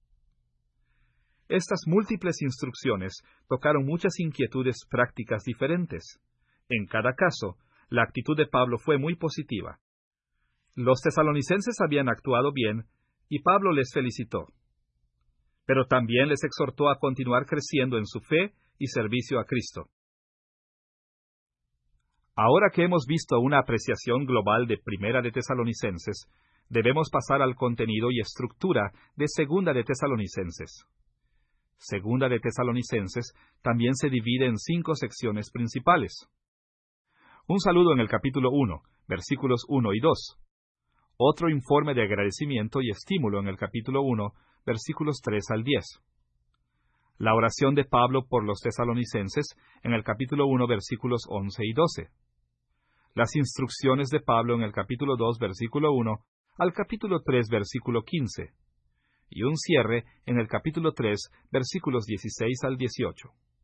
Estas múltiples instrucciones tocaron muchas inquietudes prácticas diferentes. En cada caso, la actitud de Pablo fue muy positiva. Los tesalonicenses habían actuado bien, y Pablo les felicitó. Pero también les exhortó a continuar creciendo en su fe y servicio a Cristo. Ahora que hemos visto una apreciación global de Primera de Tesalonicenses, debemos pasar al contenido y estructura de Segunda de Tesalonicenses. Segunda de Tesalonicenses también se divide en 5 secciones principales. Un saludo en el capítulo 1, versículos 1 y 2. Otro informe de agradecimiento y estímulo en el capítulo 1, versículos 3 al 10. La oración de Pablo por los tesalonicenses en el capítulo 1, versículos 11 y 12. Las instrucciones de Pablo en el capítulo 2, versículo 1, al capítulo 3, versículo 15. Y un cierre en el capítulo 3, versículos 16 al 18.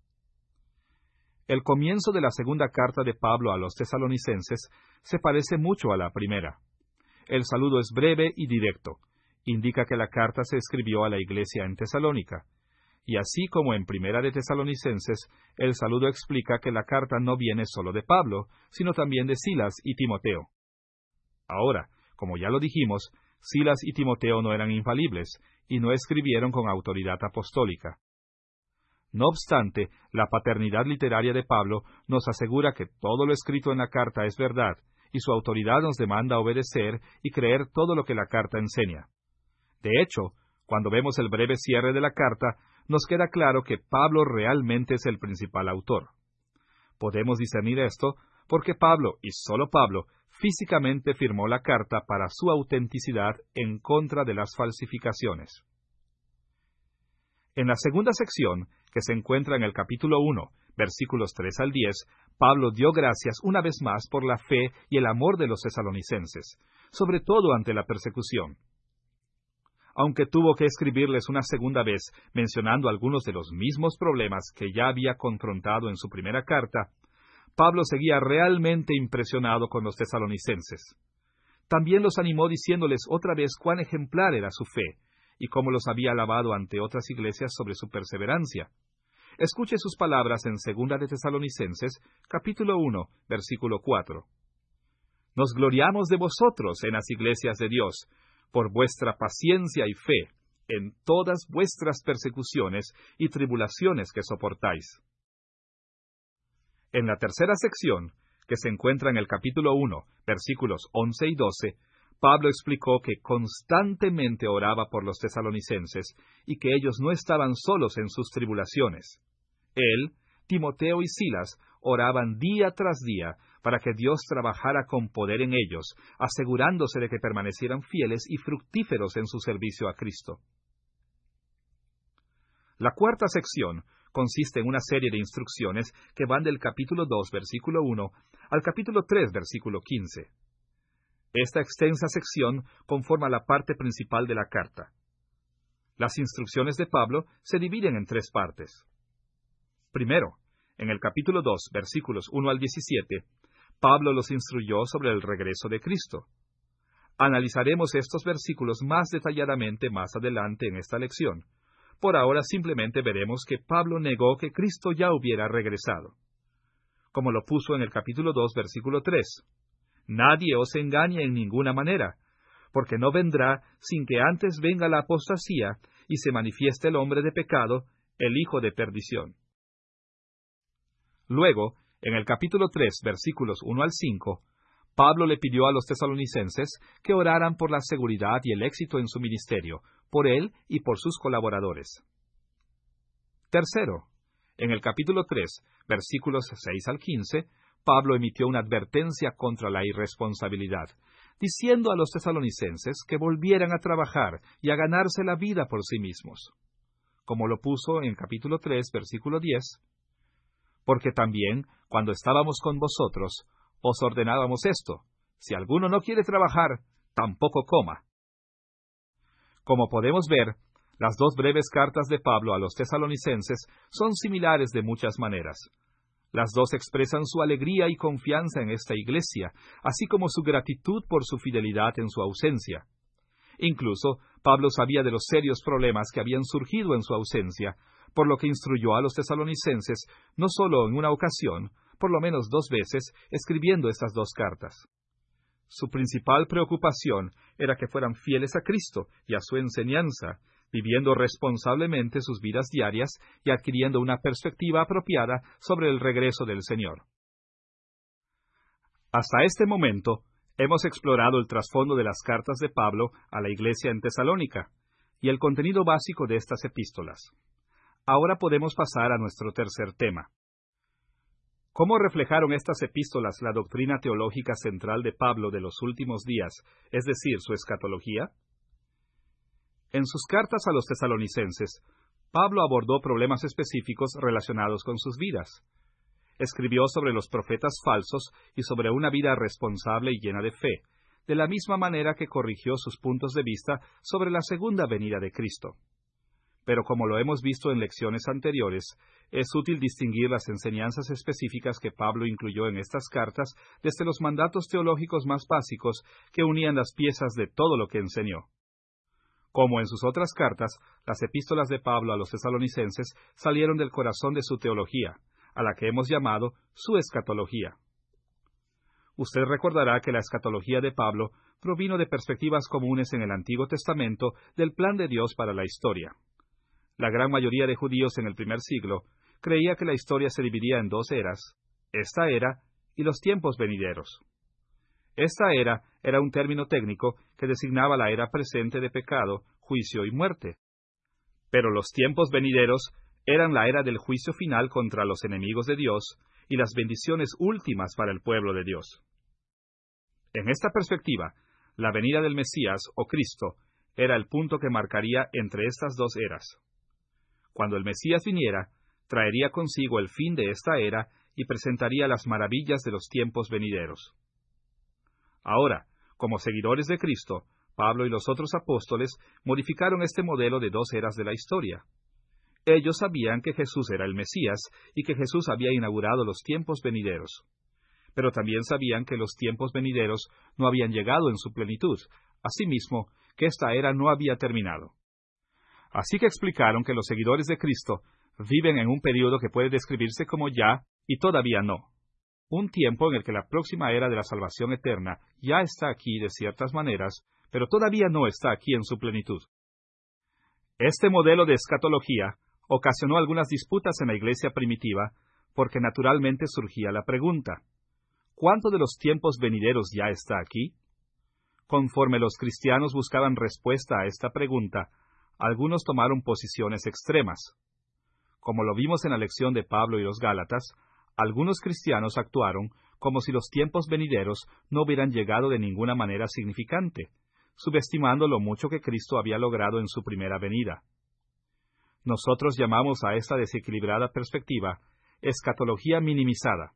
El comienzo de la segunda carta de Pablo a los tesalonicenses se parece mucho a la primera. El saludo es breve y directo. Indica que la carta se escribió a la iglesia en Tesalónica. Y así como en Primera de Tesalonicenses, el saludo explica que la carta no viene solo de Pablo, sino también de Silas y Timoteo. Ahora, como ya lo dijimos, Silas y Timoteo no eran infalibles, y no escribieron con autoridad apostólica. No obstante, la paternidad literaria de Pablo nos asegura que todo lo escrito en la carta es verdad, y su autoridad nos demanda obedecer y creer todo lo que la carta enseña. De hecho, cuando vemos el breve cierre de la carta, nos queda claro que Pablo realmente es el principal autor. Podemos discernir esto porque Pablo, y solo Pablo, físicamente firmó la carta para su autenticidad en contra de las falsificaciones. En la segunda sección, que se encuentra en el capítulo 1, versículos 3 al 10, Pablo dio gracias una vez más por la fe y el amor de los tesalonicenses, sobre todo ante la persecución. Aunque tuvo que escribirles una segunda vez mencionando algunos de los mismos problemas que ya había confrontado en su primera carta, Pablo seguía realmente impresionado con los tesalonicenses. También los animó diciéndoles otra vez cuán ejemplar era su fe, y cómo los había alabado ante otras iglesias sobre su perseverancia. Escuche sus palabras en 2 de Tesalonicenses, capítulo 1, versículo 4. Nos gloriamos de vosotros en las iglesias de Dios, por vuestra paciencia y fe, en todas vuestras persecuciones y tribulaciones que soportáis. En la tercera sección, que se encuentra en el capítulo 1, versículos 11 y 12, Pablo explicó que constantemente oraba por los tesalonicenses y que ellos no estaban solos en sus tribulaciones. Él, Timoteo y Silas oraban día tras día para que Dios trabajara con poder en ellos, asegurándose de que permanecieran fieles y fructíferos en su servicio a Cristo. La cuarta sección consiste en una serie de instrucciones que van del capítulo 2, versículo 1, al capítulo 3, versículo 15. Esta extensa sección conforma la parte principal de la carta. Las instrucciones de Pablo se dividen en 3 partes. Primero, en el capítulo 2, versículos 1 al 17, Pablo los instruyó sobre el regreso de Cristo. Analizaremos estos versículos más detalladamente más adelante en esta lección. Por ahora simplemente veremos que Pablo negó que Cristo ya hubiera regresado. Como lo puso en el capítulo 2, versículo 3. Nadie os engañe en ninguna manera, porque no vendrá sin que antes venga la apostasía y se manifieste el hombre de pecado, el hijo de perdición. Luego, en el capítulo 3, versículos 1 al 5, Pablo le pidió a los tesalonicenses que oraran por la seguridad y el éxito en su ministerio, por él y por sus colaboradores. Tercero, en el capítulo 3, versículos 6 al 15, Pablo emitió una advertencia contra la irresponsabilidad, diciendo a los tesalonicenses que volvieran a trabajar y a ganarse la vida por sí mismos. Como lo puso en capítulo 3, versículo 10, porque también, cuando estábamos con vosotros, os ordenábamos esto: si alguno no quiere trabajar, tampoco coma. Como podemos ver, las 2 breves cartas de Pablo a los tesalonicenses son similares de muchas maneras. Las 2 expresan su alegría y confianza en esta iglesia, así como su gratitud por su fidelidad en su ausencia. Incluso, Pablo sabía de los serios problemas que habían surgido en su ausencia, por lo que instruyó a los tesalonicenses, no solo en una ocasión, por lo menos 2 veces, escribiendo estas 2 cartas. Su principal preocupación era que fueran fieles a Cristo y a su enseñanza, viviendo responsablemente sus vidas diarias y adquiriendo una perspectiva apropiada sobre el regreso del Señor. Hasta este momento, hemos explorado el trasfondo de las cartas de Pablo a la iglesia en Tesalónica y el contenido básico de estas epístolas. Ahora podemos pasar a nuestro tercer tema. ¿Cómo reflejaron estas epístolas la doctrina teológica central de Pablo de los últimos días, es decir, su escatología? En sus cartas a los tesalonicenses, Pablo abordó problemas específicos relacionados con sus vidas. Escribió sobre los profetas falsos y sobre una vida responsable y llena de fe, de la misma manera que corrigió sus puntos de vista sobre la segunda venida de Cristo. Pero como lo hemos visto en lecciones anteriores, es útil distinguir las enseñanzas específicas que Pablo incluyó en estas cartas desde los mandatos teológicos más básicos que unían las piezas de todo lo que enseñó. Como en sus otras cartas, las epístolas de Pablo a los tesalonicenses salieron del corazón de su teología, a la que hemos llamado su escatología. Usted recordará que la escatología de Pablo provino de perspectivas comunes en el Antiguo Testamento del plan de Dios para la historia. La gran mayoría de judíos en el primer siglo creía que la historia se dividía en dos eras, esta era y los tiempos venideros. Esta era un término técnico que designaba la era presente de pecado, juicio y muerte. Pero los tiempos venideros eran la era del juicio final contra los enemigos de Dios y las bendiciones últimas para el pueblo de Dios. En esta perspectiva, la venida del Mesías, o Cristo, era el punto que marcaría entre estas dos eras. Cuando el Mesías viniera, traería consigo el fin de esta era y presentaría las maravillas de los tiempos venideros. Ahora, como seguidores de Cristo, Pablo y los otros apóstoles modificaron este modelo de dos eras de la historia. Ellos sabían que Jesús era el Mesías y que Jesús había inaugurado los tiempos venideros. Pero también sabían que los tiempos venideros no habían llegado en su plenitud, asimismo, que esta era no había terminado. Así que explicaron que los seguidores de Cristo viven en un período que puede describirse como ya y todavía no. Un tiempo en el que la próxima era de la salvación eterna ya está aquí de ciertas maneras, pero todavía no está aquí en su plenitud. Este modelo de escatología ocasionó algunas disputas en la iglesia primitiva, porque naturalmente surgía la pregunta: ¿cuánto de los tiempos venideros ya está aquí? Conforme los cristianos buscaban respuesta a esta pregunta, algunos tomaron posiciones extremas. Como lo vimos en la lección de Pablo y los Gálatas, algunos cristianos actuaron como si los tiempos venideros no hubieran llegado de ninguna manera significante, subestimando lo mucho que Cristo había logrado en su primera venida. Nosotros llamamos a esta desequilibrada perspectiva escatología minimizada.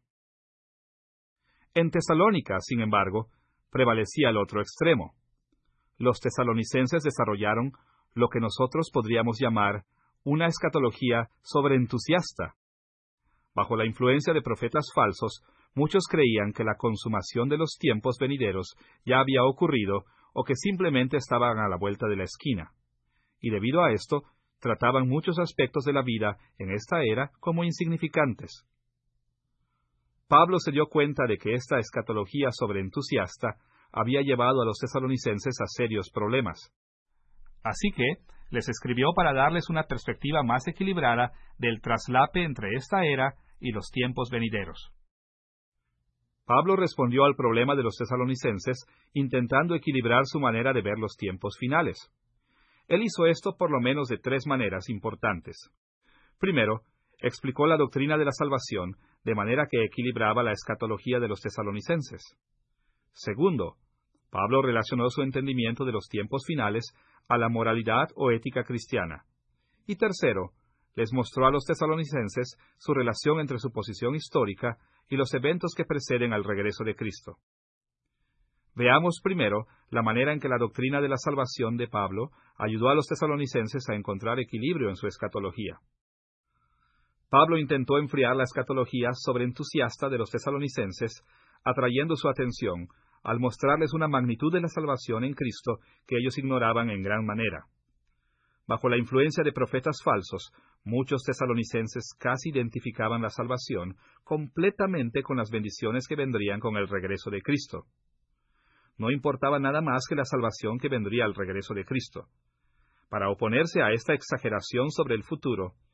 En Tesalónica, sin embargo, prevalecía el otro extremo. Los tesalonicenses desarrollaron lo que nosotros podríamos llamar una escatología sobreentusiasta. Bajo la influencia de profetas falsos, muchos creían que la consumación de los tiempos venideros ya había ocurrido o que simplemente estaban a la vuelta de la esquina. Y debido a esto, trataban muchos aspectos de la vida en esta era como insignificantes. Pablo se dio cuenta de que esta escatología sobreentusiasta había llevado a los tesalonicenses a serios problemas. Así que les escribió para darles una perspectiva más equilibrada del traslape entre esta era y los tiempos venideros. Pablo respondió al problema de los tesalonicenses intentando equilibrar su manera de ver los tiempos finales. Él hizo esto por lo menos de tres maneras importantes. Primero, explicó la doctrina de la salvación de manera que equilibraba la escatología de los tesalonicenses. Segundo, Pablo relacionó su entendimiento de los tiempos finales a la moralidad o ética cristiana. Y tercero, les mostró a los tesalonicenses su relación entre su posición histórica y los eventos que preceden al regreso de Cristo. Veamos primero la manera en que la doctrina de la salvación de Pablo ayudó a los tesalonicenses a encontrar equilibrio en su escatología. Pablo intentó enfriar la escatología sobreentusiasta de los tesalonicenses, atrayendo su atención al mostrarles una magnitud de la salvación en Cristo que ellos ignoraban en gran manera. Bajo la influencia de profetas falsos, muchos tesalonicenses casi identificaban la salvación completamente con las bendiciones que vendrían con el regreso de Cristo. No importaba nada más que la salvación que vendría al regreso de Cristo. Para oponerse a esta exageración sobre el futuro,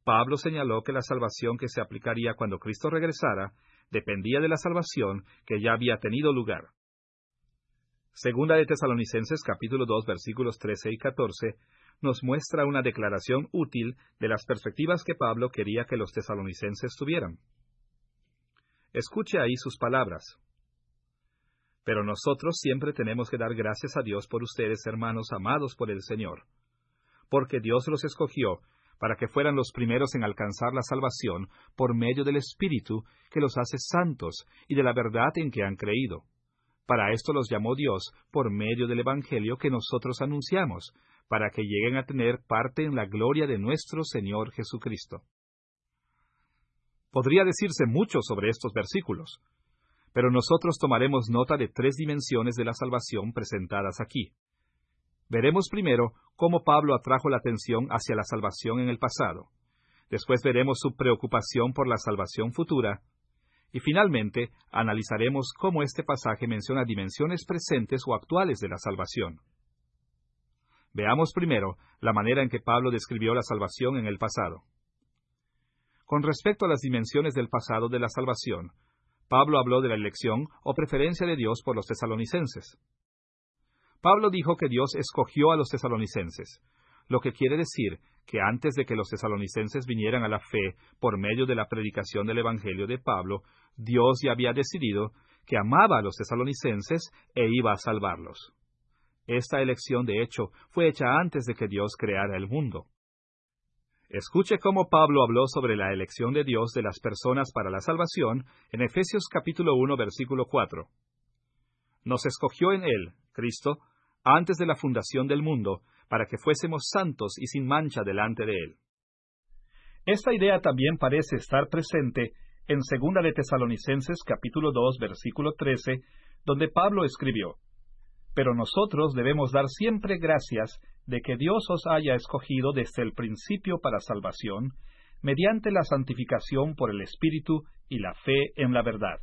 Pablo señaló que la salvación que se aplicaría cuando Cristo regresara dependía de la salvación que ya había tenido lugar. Segunda de Tesalonicenses capítulo 2 versículos 13 y 14 nos muestra una declaración útil de las perspectivas que Pablo quería que los tesalonicenses tuvieran. Escuche ahí sus palabras. Pero nosotros siempre tenemos que dar gracias a Dios por ustedes, hermanos amados por el Señor, porque Dios los escogió para que fueran los primeros en alcanzar la salvación por medio del Espíritu que los hace santos y de la verdad en que han creído. Para esto los llamó Dios por medio del Evangelio que nosotros anunciamos, para que lleguen a tener parte en la gloria de nuestro Señor Jesucristo. Podría decirse mucho sobre estos versículos, pero nosotros tomaremos nota de 3 dimensiones de la salvación presentadas aquí. Veremos primero cómo Pablo atrajo la atención hacia la salvación en el pasado. Después veremos su preocupación por la salvación futura. Y finalmente, analizaremos cómo este pasaje menciona dimensiones presentes o actuales de la salvación. Veamos primero la manera en que Pablo describió la salvación en el pasado. Con respecto a las dimensiones del pasado de la salvación, Pablo habló de la elección o preferencia de Dios por los tesalonicenses. Pablo dijo que Dios escogió a los tesalonicenses, lo que quiere decir que antes de que los tesalonicenses vinieran a la fe por medio de la predicación del Evangelio de Pablo, Dios ya había decidido que amaba a los tesalonicenses e iba a salvarlos. Esta elección, de hecho, fue hecha antes de que Dios creara el mundo. Escuche cómo Pablo habló sobre la elección de Dios de las personas para la salvación en Efesios capítulo 1, versículo 4. Nos escogió en Él, Cristo, antes de la fundación del mundo, para que fuésemos santos y sin mancha delante de Él. Esta idea también parece estar presente en 2 de Tesalonicenses capítulo 2, versículo 13, donde Pablo escribió: Pero nosotros debemos dar siempre gracias de que Dios os haya escogido desde el principio para salvación, mediante la santificación por el Espíritu y la fe en la verdad.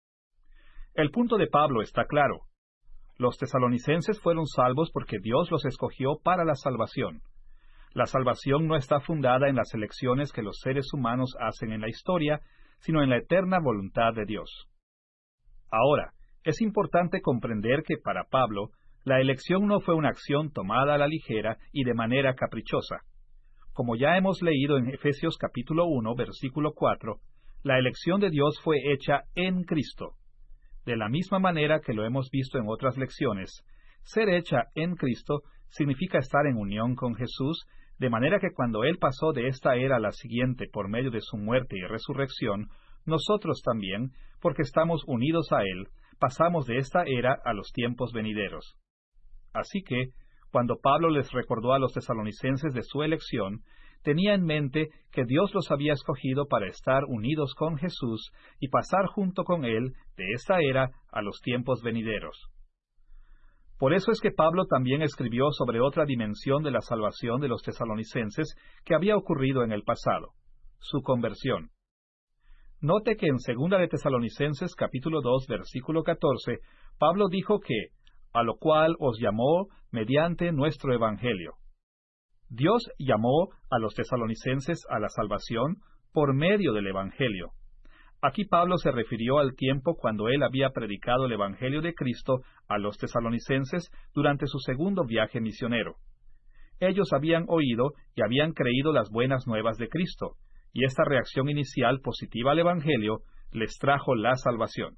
El punto de Pablo está claro. Los tesalonicenses fueron salvos porque Dios los escogió para la salvación. La salvación no está fundada en las elecciones que los seres humanos hacen en la historia, sino en la eterna voluntad de Dios. Ahora, es importante comprender que para Pablo, la elección no fue una acción tomada a la ligera y de manera caprichosa. Como ya hemos leído en Efesios capítulo 1, versículo 4, la elección de Dios fue hecha en Cristo. De la misma manera que lo hemos visto en otras lecciones, ser hecha en Cristo significa estar en unión con Jesús, de manera que cuando Él pasó de esta era a la siguiente por medio de su muerte y resurrección, nosotros también, porque estamos unidos a Él, pasamos de esta era a los tiempos venideros. Así que, cuando Pablo les recordó a los tesalonicenses de su elección, tenía en mente que Dios los había escogido para estar unidos con Jesús y pasar junto con Él de esta era a los tiempos venideros. Por eso es que Pablo también escribió sobre otra dimensión de la salvación de los tesalonicenses que había ocurrido en el pasado, su conversión. Note que en 2 de Tesalonicenses capítulo 2, versículo 14, Pablo dijo que, a lo cual os llamó mediante nuestro Evangelio. Dios llamó a los tesalonicenses a la salvación por medio del Evangelio. Aquí Pablo se refirió al tiempo cuando él había predicado el Evangelio de Cristo a los tesalonicenses durante su segundo viaje misionero. Ellos habían oído y habían creído las buenas nuevas de Cristo, y esta reacción inicial positiva al Evangelio les trajo la salvación.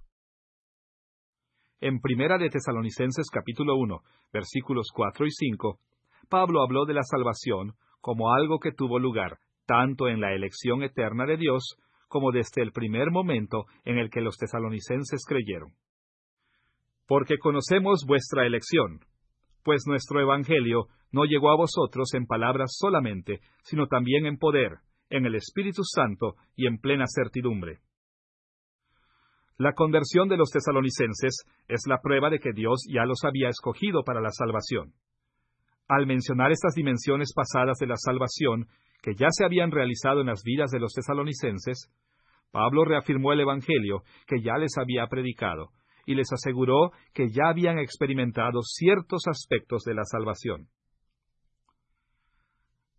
En 1 de Tesalonicenses capítulo 1, versículos 4 y 5, Pablo habló de la salvación como algo que tuvo lugar tanto en la elección eterna de Dios como desde el primer momento en el que los tesalonicenses creyeron. Porque conocemos vuestra elección, pues nuestro Evangelio no llegó a vosotros en palabras solamente, sino también en poder, en el Espíritu Santo y en plena certidumbre. La conversión de los tesalonicenses es la prueba de que Dios ya los había escogido para la salvación. Al mencionar estas dimensiones pasadas de la salvación, que ya se habían realizado en las vidas de los tesalonicenses, Pablo reafirmó el Evangelio que ya les había predicado, y les aseguró que ya habían experimentado ciertos aspectos de la salvación.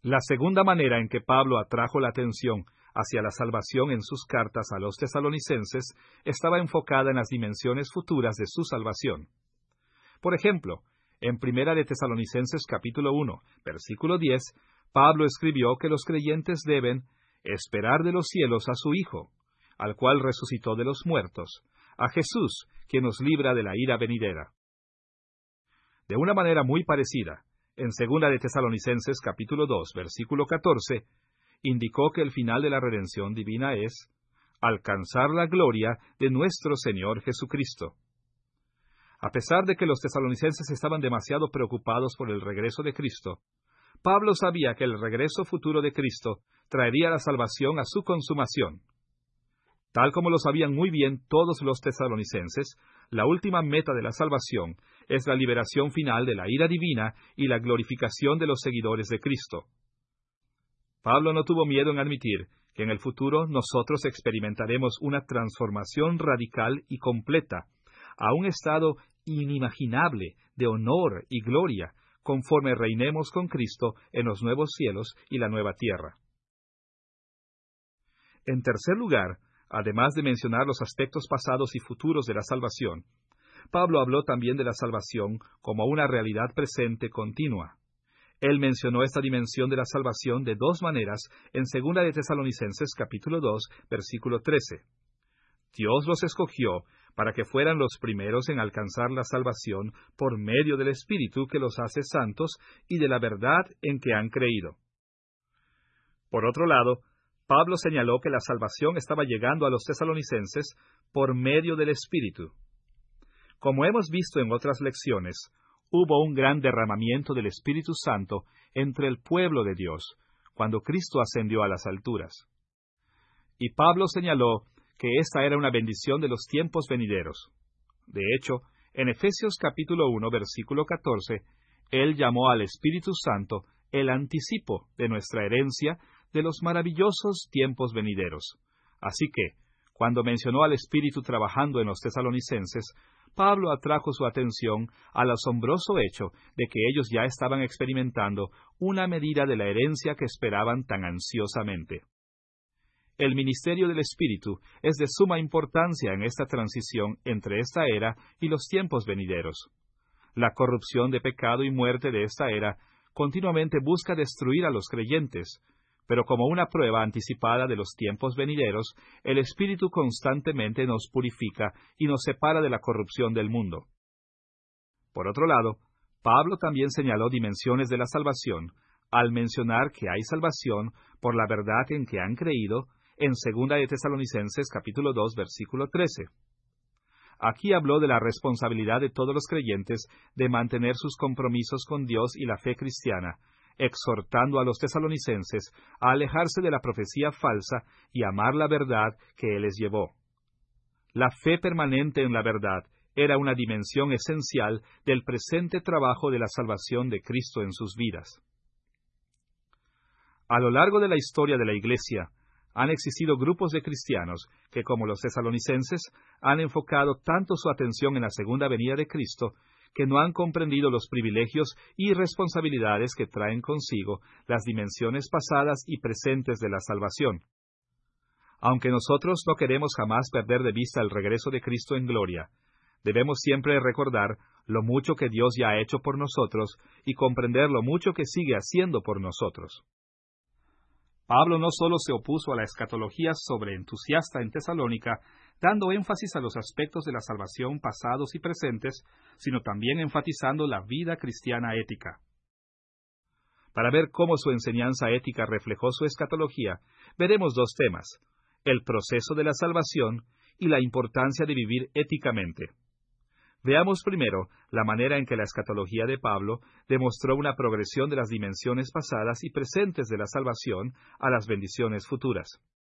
La segunda manera en que Pablo atrajo la atención hacia la salvación en sus cartas a los tesalonicenses estaba enfocada en las dimensiones futuras de su salvación. Por ejemplo, en Primera de Tesalonicenses capítulo 1, versículo 10, Pablo escribió que los creyentes deben esperar de los cielos a su Hijo, al cual resucitó de los muertos, a Jesús, quien nos libra de la ira venidera. De una manera muy parecida, en Segunda de Tesalonicenses capítulo 2, versículo 14, indicó que el final de la redención divina es alcanzar la gloria de nuestro Señor Jesucristo. A pesar de que los tesalonicenses estaban demasiado preocupados por el regreso de Cristo, Pablo sabía que el regreso futuro de Cristo traería la salvación a su consumación. Tal como lo sabían muy bien todos los tesalonicenses, la última meta de la salvación es la liberación final de la ira divina y la glorificación de los seguidores de Cristo. Pablo no tuvo miedo en admitir que en el futuro nosotros experimentaremos una transformación radical y completa, a un estado inimaginable de honor y gloria, conforme reinemos con Cristo en los nuevos cielos y la nueva tierra. En tercer lugar, además de mencionar los aspectos pasados y futuros de la salvación, Pablo habló también de la salvación como una realidad presente continua. Él mencionó esta dimensión de la salvación de dos maneras en 2 de Tesalonicenses capítulo 2, versículo 13. Dios los escogió para que fueran los primeros en alcanzar la salvación por medio del Espíritu que los hace santos y de la verdad en que han creído. Por otro lado, Pablo señaló que la salvación estaba llegando a los tesalonicenses por medio del Espíritu. Como hemos visto en otras lecciones, hubo un gran derramamiento del Espíritu Santo entre el pueblo de Dios, cuando Cristo ascendió a las alturas. Y Pablo señaló que esta era una bendición de los tiempos venideros. De hecho, en Efesios capítulo 1, versículo 14, él llamó al Espíritu Santo el anticipo de nuestra herencia de los maravillosos tiempos venideros. Así que, cuando mencionó al Espíritu trabajando en los tesalonicenses, Pablo atrajo su atención al asombroso hecho de que ellos ya estaban experimentando una medida de la herencia que esperaban tan ansiosamente. El ministerio del Espíritu es de suma importancia en esta transición entre esta era y los tiempos venideros. La corrupción de pecado y muerte de esta era continuamente busca destruir a los creyentes, pero como una prueba anticipada de los tiempos venideros, el Espíritu constantemente nos purifica y nos separa de la corrupción del mundo. Por otro lado, Pablo también señaló dimensiones de la salvación, al mencionar que hay salvación por la verdad en que han creído, en 2 de Tesalonicenses capítulo 2, versículo 13. Aquí habló de la responsabilidad de todos los creyentes de mantener sus compromisos con Dios y la fe cristiana, exhortando a los tesalonicenses a alejarse de la profecía falsa y amar la verdad que Él les llevó. La fe permanente en la verdad era una dimensión esencial del presente trabajo de la salvación de Cristo en sus vidas. A lo largo de la historia de la Iglesia, han existido grupos de cristianos que, como los tesalonicenses, han enfocado tanto su atención en la segunda venida de Cristo, que no han comprendido los privilegios y responsabilidades que traen consigo las dimensiones pasadas y presentes de la salvación. Aunque nosotros no queremos jamás perder de vista el regreso de Cristo en gloria, debemos siempre recordar lo mucho que Dios ya ha hecho por nosotros y comprender lo mucho que sigue haciendo por nosotros. Pablo no solo se opuso a la escatología sobreentusiasta en Tesalónica, dando énfasis a los aspectos de la salvación pasados y presentes, sino también enfatizando la vida cristiana ética. Para ver cómo su enseñanza ética reflejó su escatología, veremos dos temas: el proceso de la salvación y la importancia de vivir éticamente. Veamos primero la manera en que la escatología de Pablo demostró una progresión de las dimensiones pasadas y presentes de la salvación a las bendiciones futuras.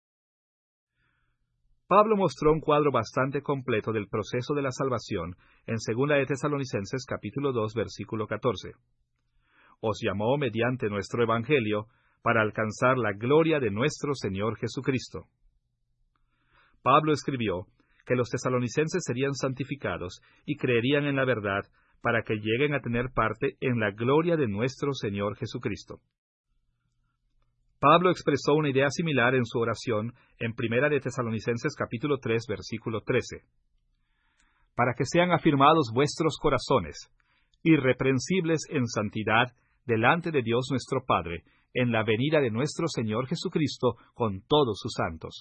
Pablo mostró un cuadro bastante completo del proceso de la salvación en 2 de Tesalonicenses capítulo 2, versículo 14. Os llamó mediante nuestro Evangelio para alcanzar la gloria de nuestro Señor Jesucristo. Pablo escribió que los tesalonicenses serían santificados y creerían en la verdad para que lleguen a tener parte en la gloria de nuestro Señor Jesucristo. Pablo expresó una idea similar en su oración en 1 de Tesalonicenses capítulo 3, versículo 13. Para que sean afirmados vuestros corazones, irreprensibles en santidad, delante de Dios nuestro Padre, en la venida de nuestro Señor Jesucristo con todos sus santos.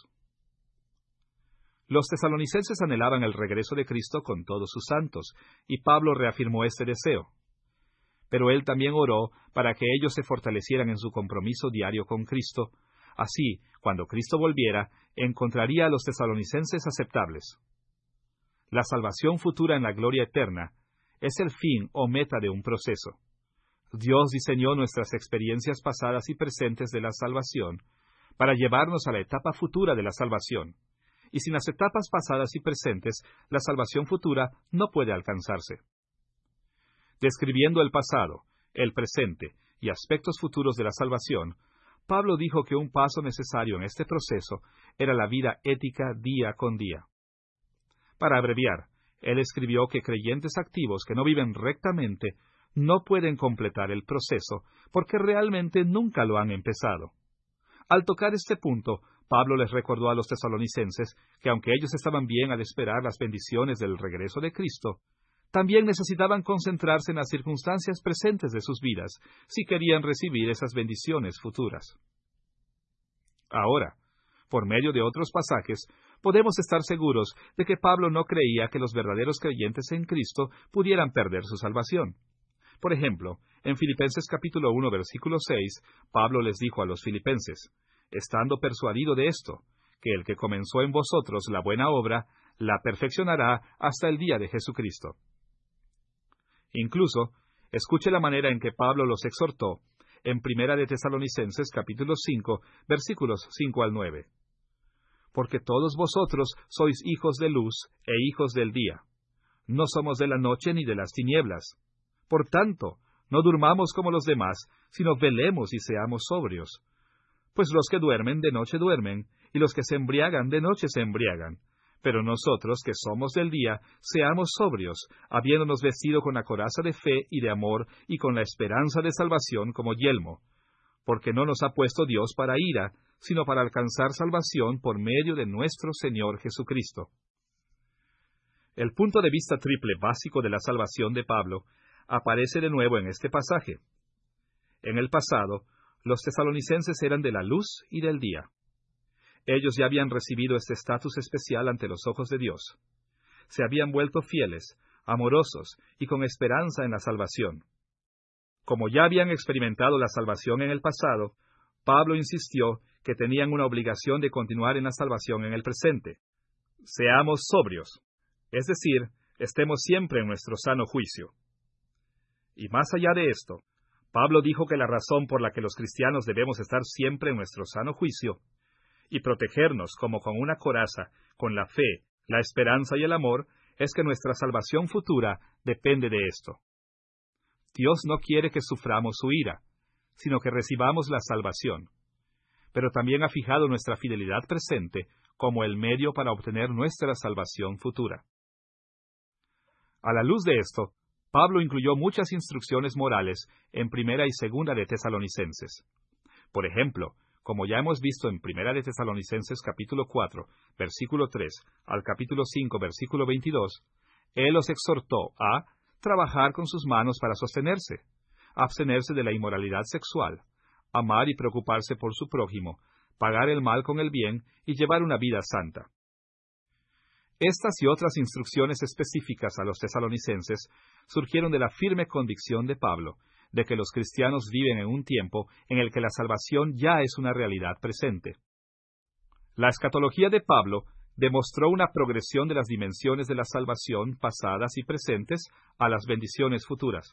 Los tesalonicenses anhelaban el regreso de Cristo con todos sus santos, y Pablo reafirmó este deseo. Pero él también oró para que ellos se fortalecieran en su compromiso diario con Cristo. Así, cuando Cristo volviera, encontraría a los tesalonicenses aceptables. La salvación futura en la gloria eterna es el fin o meta de un proceso. Dios diseñó nuestras experiencias pasadas y presentes de la salvación para llevarnos a la etapa futura de la salvación. Y sin las etapas pasadas y presentes, la salvación futura no puede alcanzarse. Describiendo el pasado, el presente y aspectos futuros de la salvación, Pablo dijo que un paso necesario en este proceso era la vida ética día con día. Para abreviar, él escribió que creyentes activos que no viven rectamente no pueden completar el proceso porque realmente nunca lo han empezado. Al tocar este punto, Pablo les recordó a los tesalonicenses que aunque ellos estaban bien al esperar las bendiciones del regreso de Cristo, también necesitaban concentrarse en las circunstancias presentes de sus vidas si querían recibir esas bendiciones futuras. Ahora, por medio de otros pasajes, podemos estar seguros de que Pablo no creía que los verdaderos creyentes en Cristo pudieran perder su salvación. Por ejemplo, en Filipenses capítulo 1, versículo 6, Pablo les dijo a los filipenses: «Estando persuadido de esto, que el que comenzó en vosotros la buena obra, la perfeccionará hasta el día de Jesucristo». Incluso, escuche la manera en que Pablo los exhortó en 1 de Tesalonicenses capítulo 5, versículos 5 al 9. «Porque todos vosotros sois hijos de luz e hijos del día. No somos de la noche ni de las tinieblas. Por tanto, no durmamos como los demás, sino velemos y seamos sobrios. Pues los que duermen de noche duermen, y los que se embriagan de noche se embriagan. Pero nosotros, que somos del día, seamos sobrios, habiéndonos vestido con la coraza de fe y de amor, y con la esperanza de salvación como yelmo. Porque no nos ha puesto Dios para ira, sino para alcanzar salvación por medio de nuestro Señor Jesucristo». El punto de vista triple básico de la salvación de Pablo aparece de nuevo en este pasaje. En el pasado, los tesalonicenses eran de la luz y del día. Ellos ya habían recibido este estatus especial ante los ojos de Dios. Se habían vuelto fieles, amorosos y con esperanza en la salvación. Como ya habían experimentado la salvación en el pasado, Pablo insistió que tenían una obligación de continuar en la salvación en el presente. Seamos sobrios, es decir, estemos siempre en nuestro sano juicio. Y más allá de esto, Pablo dijo que la razón por la que los cristianos debemos estar siempre en nuestro sano juicio y protegernos como con una coraza, con la fe, la esperanza y el amor, es que nuestra salvación futura depende de esto. Dios no quiere que suframos su ira, sino que recibamos la salvación. Pero también ha fijado nuestra fidelidad presente como el medio para obtener nuestra salvación futura. A la luz de esto, Pablo incluyó muchas instrucciones morales en 1 y 2 de Tesalonicenses. Por ejemplo, como ya hemos visto en 1 de Tesalonicenses capítulo 4, versículo 3, al capítulo 5, versículo 22, él los exhortó a trabajar con sus manos para sostenerse, abstenerse de la inmoralidad sexual, amar y preocuparse por su prójimo, pagar el mal con el bien y llevar una vida santa. Estas y otras instrucciones específicas a los tesalonicenses surgieron de la firme convicción de Pablo de que los cristianos viven en un tiempo en el que la salvación ya es una realidad presente. La escatología de Pablo demostró una progresión de las dimensiones de la salvación pasadas y presentes a las bendiciones futuras.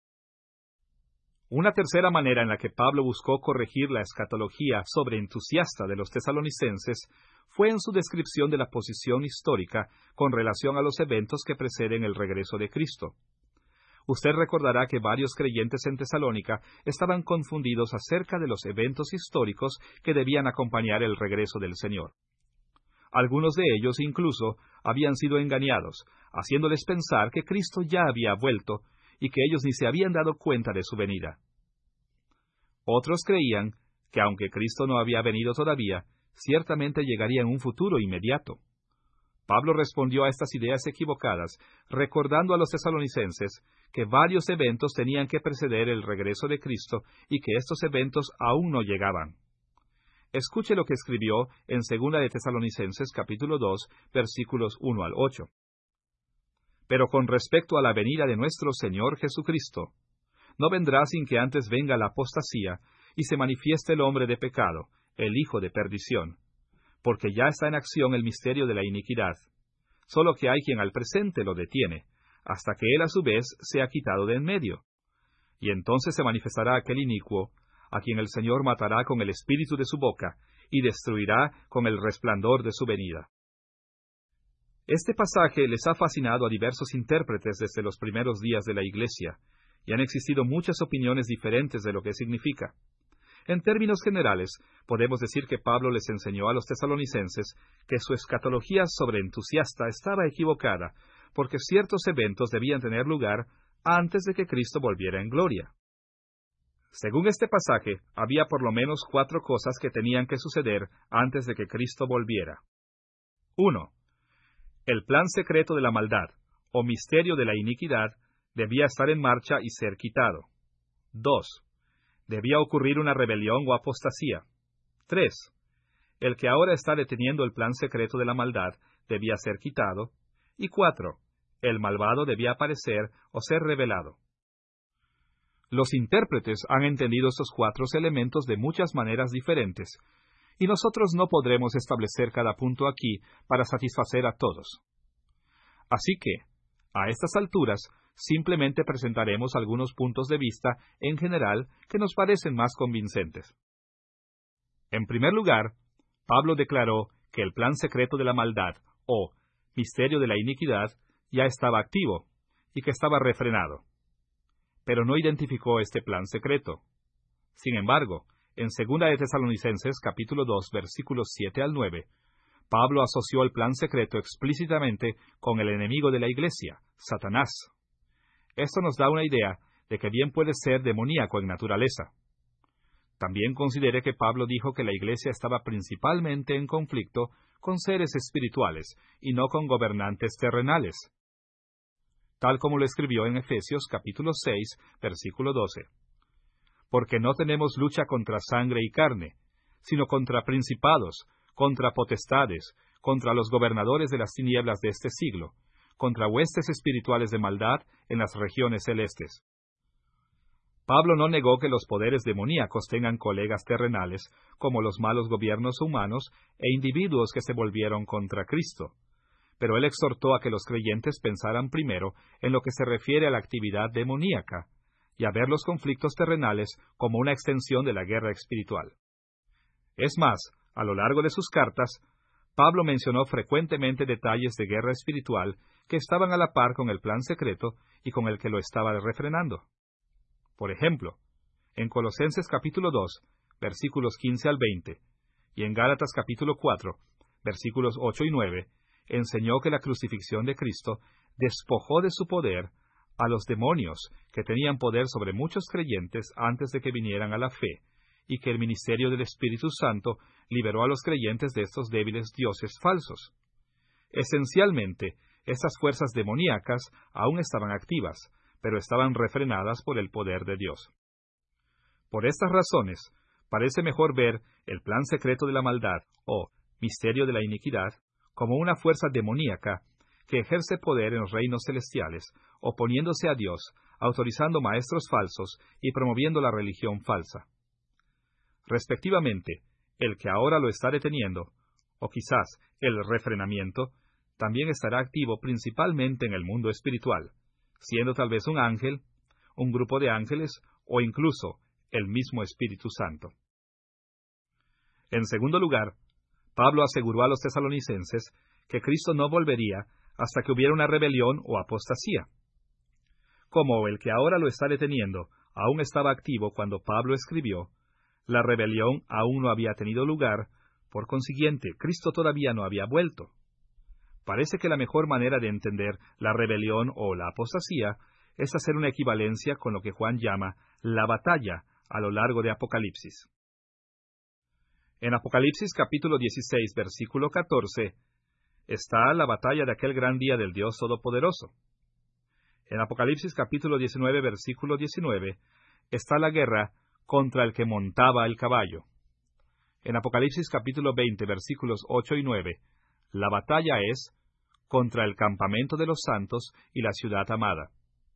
Una tercera manera en la que Pablo buscó corregir la escatología sobreentusiasta de los tesalonicenses fue en su descripción de la posición histórica con relación a los eventos que preceden el regreso de Cristo. Usted recordará que varios creyentes en Tesalónica estaban confundidos acerca de los eventos históricos que debían acompañar el regreso del Señor. Algunos de ellos incluso habían sido engañados, haciéndoles pensar que Cristo ya había vuelto y que ellos ni se habían dado cuenta de su venida. Otros creían que aunque Cristo no había venido todavía, ciertamente llegaría en un futuro inmediato. Pablo respondió a estas ideas equivocadas, recordando a los tesalonicenses que varios eventos tenían que preceder el regreso de Cristo y que estos eventos aún no llegaban. Escuche lo que escribió en 2 de Tesalonicenses capítulo 2, versículos 1 al 8. Pero con respecto a la venida de nuestro Señor Jesucristo, no vendrá sin que antes venga la apostasía y se manifieste el hombre de pecado, el hijo de perdición, porque ya está en acción el misterio de la iniquidad, solo que hay quien al presente lo detiene, hasta que él a su vez sea quitado de en medio. Y entonces se manifestará aquel inicuo, a quien el Señor matará con el espíritu de su boca, y destruirá con el resplandor de su venida. Este pasaje les ha fascinado a diversos intérpretes desde los primeros días de la Iglesia, y han existido muchas opiniones diferentes de lo que significa. En términos generales, podemos decir que Pablo les enseñó a los tesalonicenses que su escatología sobreentusiasta estaba equivocada, porque ciertos eventos debían tener lugar antes de que Cristo volviera en gloria. Según este pasaje, había por lo menos 4 cosas que tenían que suceder antes de que Cristo volviera. 1. El plan secreto de la maldad, o misterio de la iniquidad, debía estar en marcha y ser quitado. 2. Debía ocurrir una rebelión o apostasía. 3. El que ahora está deteniendo el plan secreto de la maldad debía ser quitado. Y 4. El malvado debía aparecer o ser revelado. Los intérpretes han entendido estos 4 elementos de muchas maneras diferentes, y nosotros no podremos establecer cada punto aquí para satisfacer a todos. Así que, a estas alturas, simplemente presentaremos algunos puntos de vista en general que nos parecen más convincentes. En primer lugar, Pablo declaró que el plan secreto de la maldad, o misterio de la iniquidad, ya estaba activo y que estaba refrenado. Pero no identificó este plan secreto. Sin embargo, en 2 de Tesalonicenses capítulo 2, versículos 7 al 9, Pablo asoció el plan secreto explícitamente con el enemigo de la Iglesia, Satanás. Esto nos da una idea de que bien puede ser demoníaco en naturaleza. También considere que Pablo dijo que la Iglesia estaba principalmente en conflicto con seres espirituales y no con gobernantes terrenales, tal como lo escribió en Efesios capítulo 6, versículo 12. Porque no tenemos lucha contra sangre y carne, sino contra principados, contra potestades, contra los gobernadores de las tinieblas de este siglo, contra huestes espirituales de maldad en las regiones celestes. Pablo no negó que los poderes demoníacos tengan colegas terrenales, como los malos gobiernos humanos e individuos que se volvieron contra Cristo, pero él exhortó a que los creyentes pensaran primero en lo que se refiere a la actividad demoníaca, y a ver los conflictos terrenales como una extensión de la guerra espiritual. Es más, a lo largo de sus cartas, Pablo mencionó frecuentemente detalles de guerra espiritual que estaban a la par con el plan secreto y con el que lo estaba refrenando. Por ejemplo, en Colosenses capítulo 2, versículos 15 al 20, y en Gálatas capítulo 4, versículos 8 y 9, enseñó que la crucifixión de Cristo despojó de su poder a los demonios que tenían poder sobre muchos creyentes antes de que vinieran a la fe, y que el ministerio del Espíritu Santo liberó a los creyentes de estos débiles dioses falsos. Esencialmente, estas fuerzas demoníacas aún estaban activas, pero estaban refrenadas por el poder de Dios. Por estas razones, parece mejor ver el plan secreto de la maldad, o misterio de la iniquidad, como una fuerza demoníaca que ejerce poder en los reinos celestiales, oponiéndose a Dios, autorizando maestros falsos y promoviendo la religión falsa. Respectivamente, el que ahora lo está deteniendo, o quizás el refrenamiento, también estará activo principalmente en el mundo espiritual, siendo tal vez un ángel, un grupo de ángeles o incluso el mismo Espíritu Santo. En segundo lugar, Pablo aseguró a los tesalonicenses que Cristo no volvería hasta que hubiera una rebelión o apostasía. Como el que ahora lo está deteniendo aún estaba activo cuando Pablo escribió, la rebelión aún no había tenido lugar, por consiguiente, Cristo todavía no había vuelto. Parece que la mejor manera de entender la rebelión o la apostasía es hacer una equivalencia con lo que Juan llama la batalla a lo largo de Apocalipsis. En Apocalipsis capítulo 16, versículo 14, está la batalla de aquel gran día del Dios Todopoderoso. En Apocalipsis capítulo 19, versículo 19, está la guerra contra el que montaba el caballo. En Apocalipsis capítulo 20, versículos 8 y 9, la batalla es contra el campamento de los santos y la ciudad amada.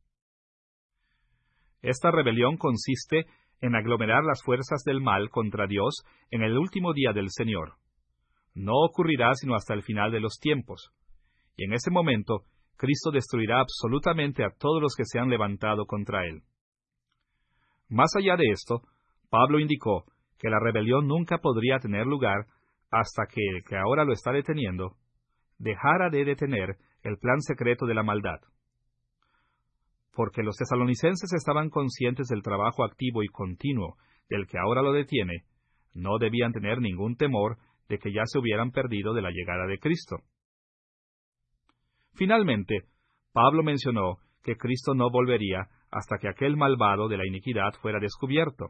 Esta rebelión consiste en aglomerar las fuerzas del mal contra Dios en el último día del Señor. No ocurrirá sino hasta el final de los tiempos, y en ese momento Cristo destruirá absolutamente a todos los que se han levantado contra Él. Más allá de esto, Pablo indicó que la rebelión nunca podría tener lugar hasta que el que ahora lo está deteniendo dejara de detener el plan secreto de la maldad. Porque los tesalonicenses estaban conscientes del trabajo activo y continuo del que ahora lo detiene, no debían tener ningún temor de que ya se hubieran perdido de la llegada de Cristo. Finalmente, Pablo mencionó que Cristo no volvería hasta que aquel malvado de la iniquidad fuera descubierto.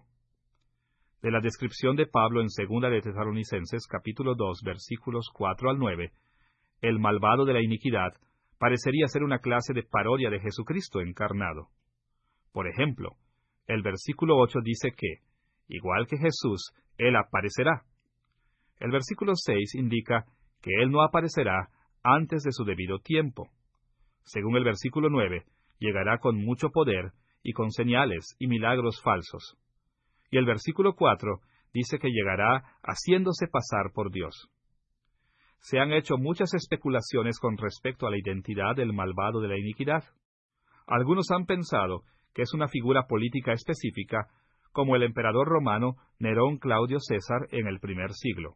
De la descripción de Pablo en 2 de Tesalonicenses capítulo 2, versículos 4 al 9, el malvado de la iniquidad parecería ser una clase de parodia de Jesucristo encarnado. Por ejemplo, el versículo 8 dice que, igual que Jesús, Él aparecerá. El versículo 6 indica que Él no aparecerá antes de su debido tiempo. Según el versículo 9, llegará con mucho poder y con señales y milagros falsos. Y el versículo 4 dice que llegará haciéndose pasar por Dios. Se han hecho muchas especulaciones con respecto a la identidad del malvado de la iniquidad. Algunos han pensado que es una figura política específica, como el emperador romano Nerón Claudio César en el primer siglo.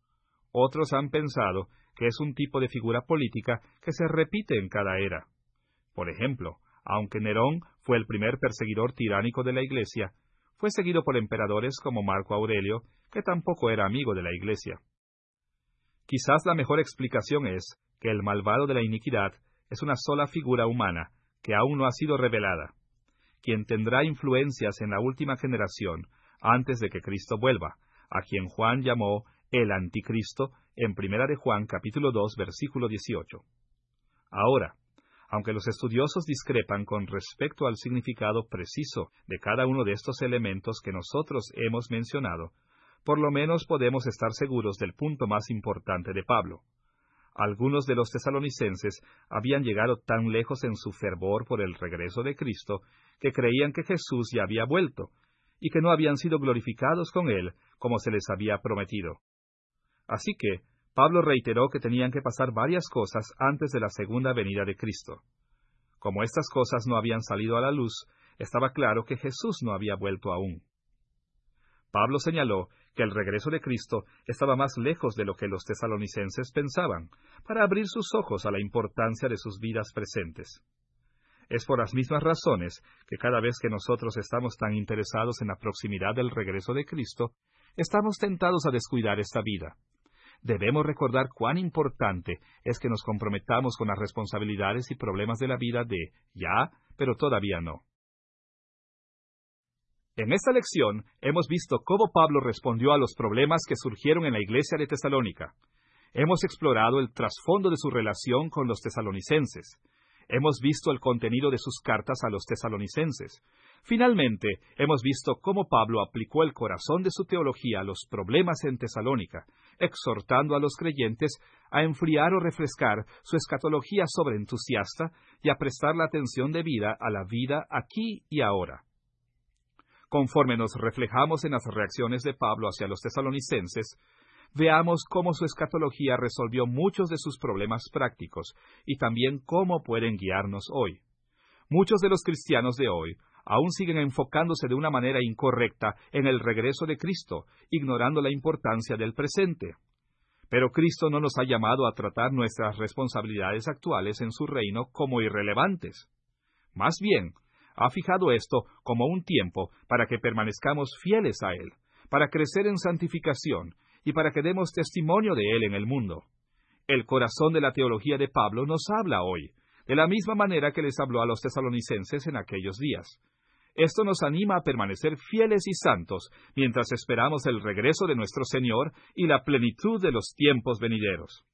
Otros han pensado que es un tipo de figura política que se repite en cada era. Por ejemplo, aunque Nerón fue el primer perseguidor tiránico de la Iglesia, fue seguido por emperadores como Marco Aurelio, que tampoco era amigo de la Iglesia. Quizás la mejor explicación es que el malvado de la iniquidad es una sola figura humana que aún no ha sido revelada, quien tendrá influencias en la última generación antes de que Cristo vuelva, a quien Juan llamó el Anticristo en 1 de Juan capítulo 2 versículo 18. Ahora, aunque los estudiosos discrepan con respecto al significado preciso de cada uno de estos elementos que nosotros hemos mencionado, por lo menos podemos estar seguros del punto más importante de Pablo. Algunos de los tesalonicenses habían llegado tan lejos en su fervor por el regreso de Cristo que creían que Jesús ya había vuelto, y que no habían sido glorificados con Él como se les había prometido. Así que, Pablo reiteró que tenían que pasar varias cosas antes de la segunda venida de Cristo. Como estas cosas no habían salido a la luz, estaba claro que Jesús no había vuelto aún. Pablo señaló que el regreso de Cristo estaba más lejos de lo que los tesalonicenses pensaban, para abrir sus ojos a la importancia de sus vidas presentes. Es por las mismas razones que cada vez que nosotros estamos tan interesados en la proximidad del regreso de Cristo, estamos tentados a descuidar esta vida. Debemos recordar cuán importante es que nos comprometamos con las responsabilidades y problemas de la vida de ya, pero todavía no. En esta lección hemos visto cómo Pablo respondió a los problemas que surgieron en la iglesia de Tesalónica. Hemos explorado el trasfondo de su relación con los tesalonicenses. Hemos visto el contenido de sus cartas a los tesalonicenses. Finalmente, hemos visto cómo Pablo aplicó el corazón de su teología a los problemas en Tesalónica, exhortando a los creyentes a enfriar o refrescar su escatología sobreentusiasta y a prestar la atención debida a la vida aquí y ahora. Conforme nos reflejamos en las reacciones de Pablo hacia los tesalonicenses, veamos cómo su escatología resolvió muchos de sus problemas prácticos y también cómo pueden guiarnos hoy. Muchos de los cristianos de hoy aún siguen enfocándose de una manera incorrecta en el regreso de Cristo, ignorando la importancia del presente. Pero Cristo no nos ha llamado a tratar nuestras responsabilidades actuales en su reino como irrelevantes. Más bien, ha fijado esto como un tiempo para que permanezcamos fieles a Él, para crecer en santificación y para que demos testimonio de Él en el mundo. El corazón de la teología de Pablo nos habla hoy, de la misma manera que les habló a los tesalonicenses en aquellos días. Esto nos anima a permanecer fieles y santos mientras esperamos el regreso de nuestro Señor y la plenitud de los tiempos venideros.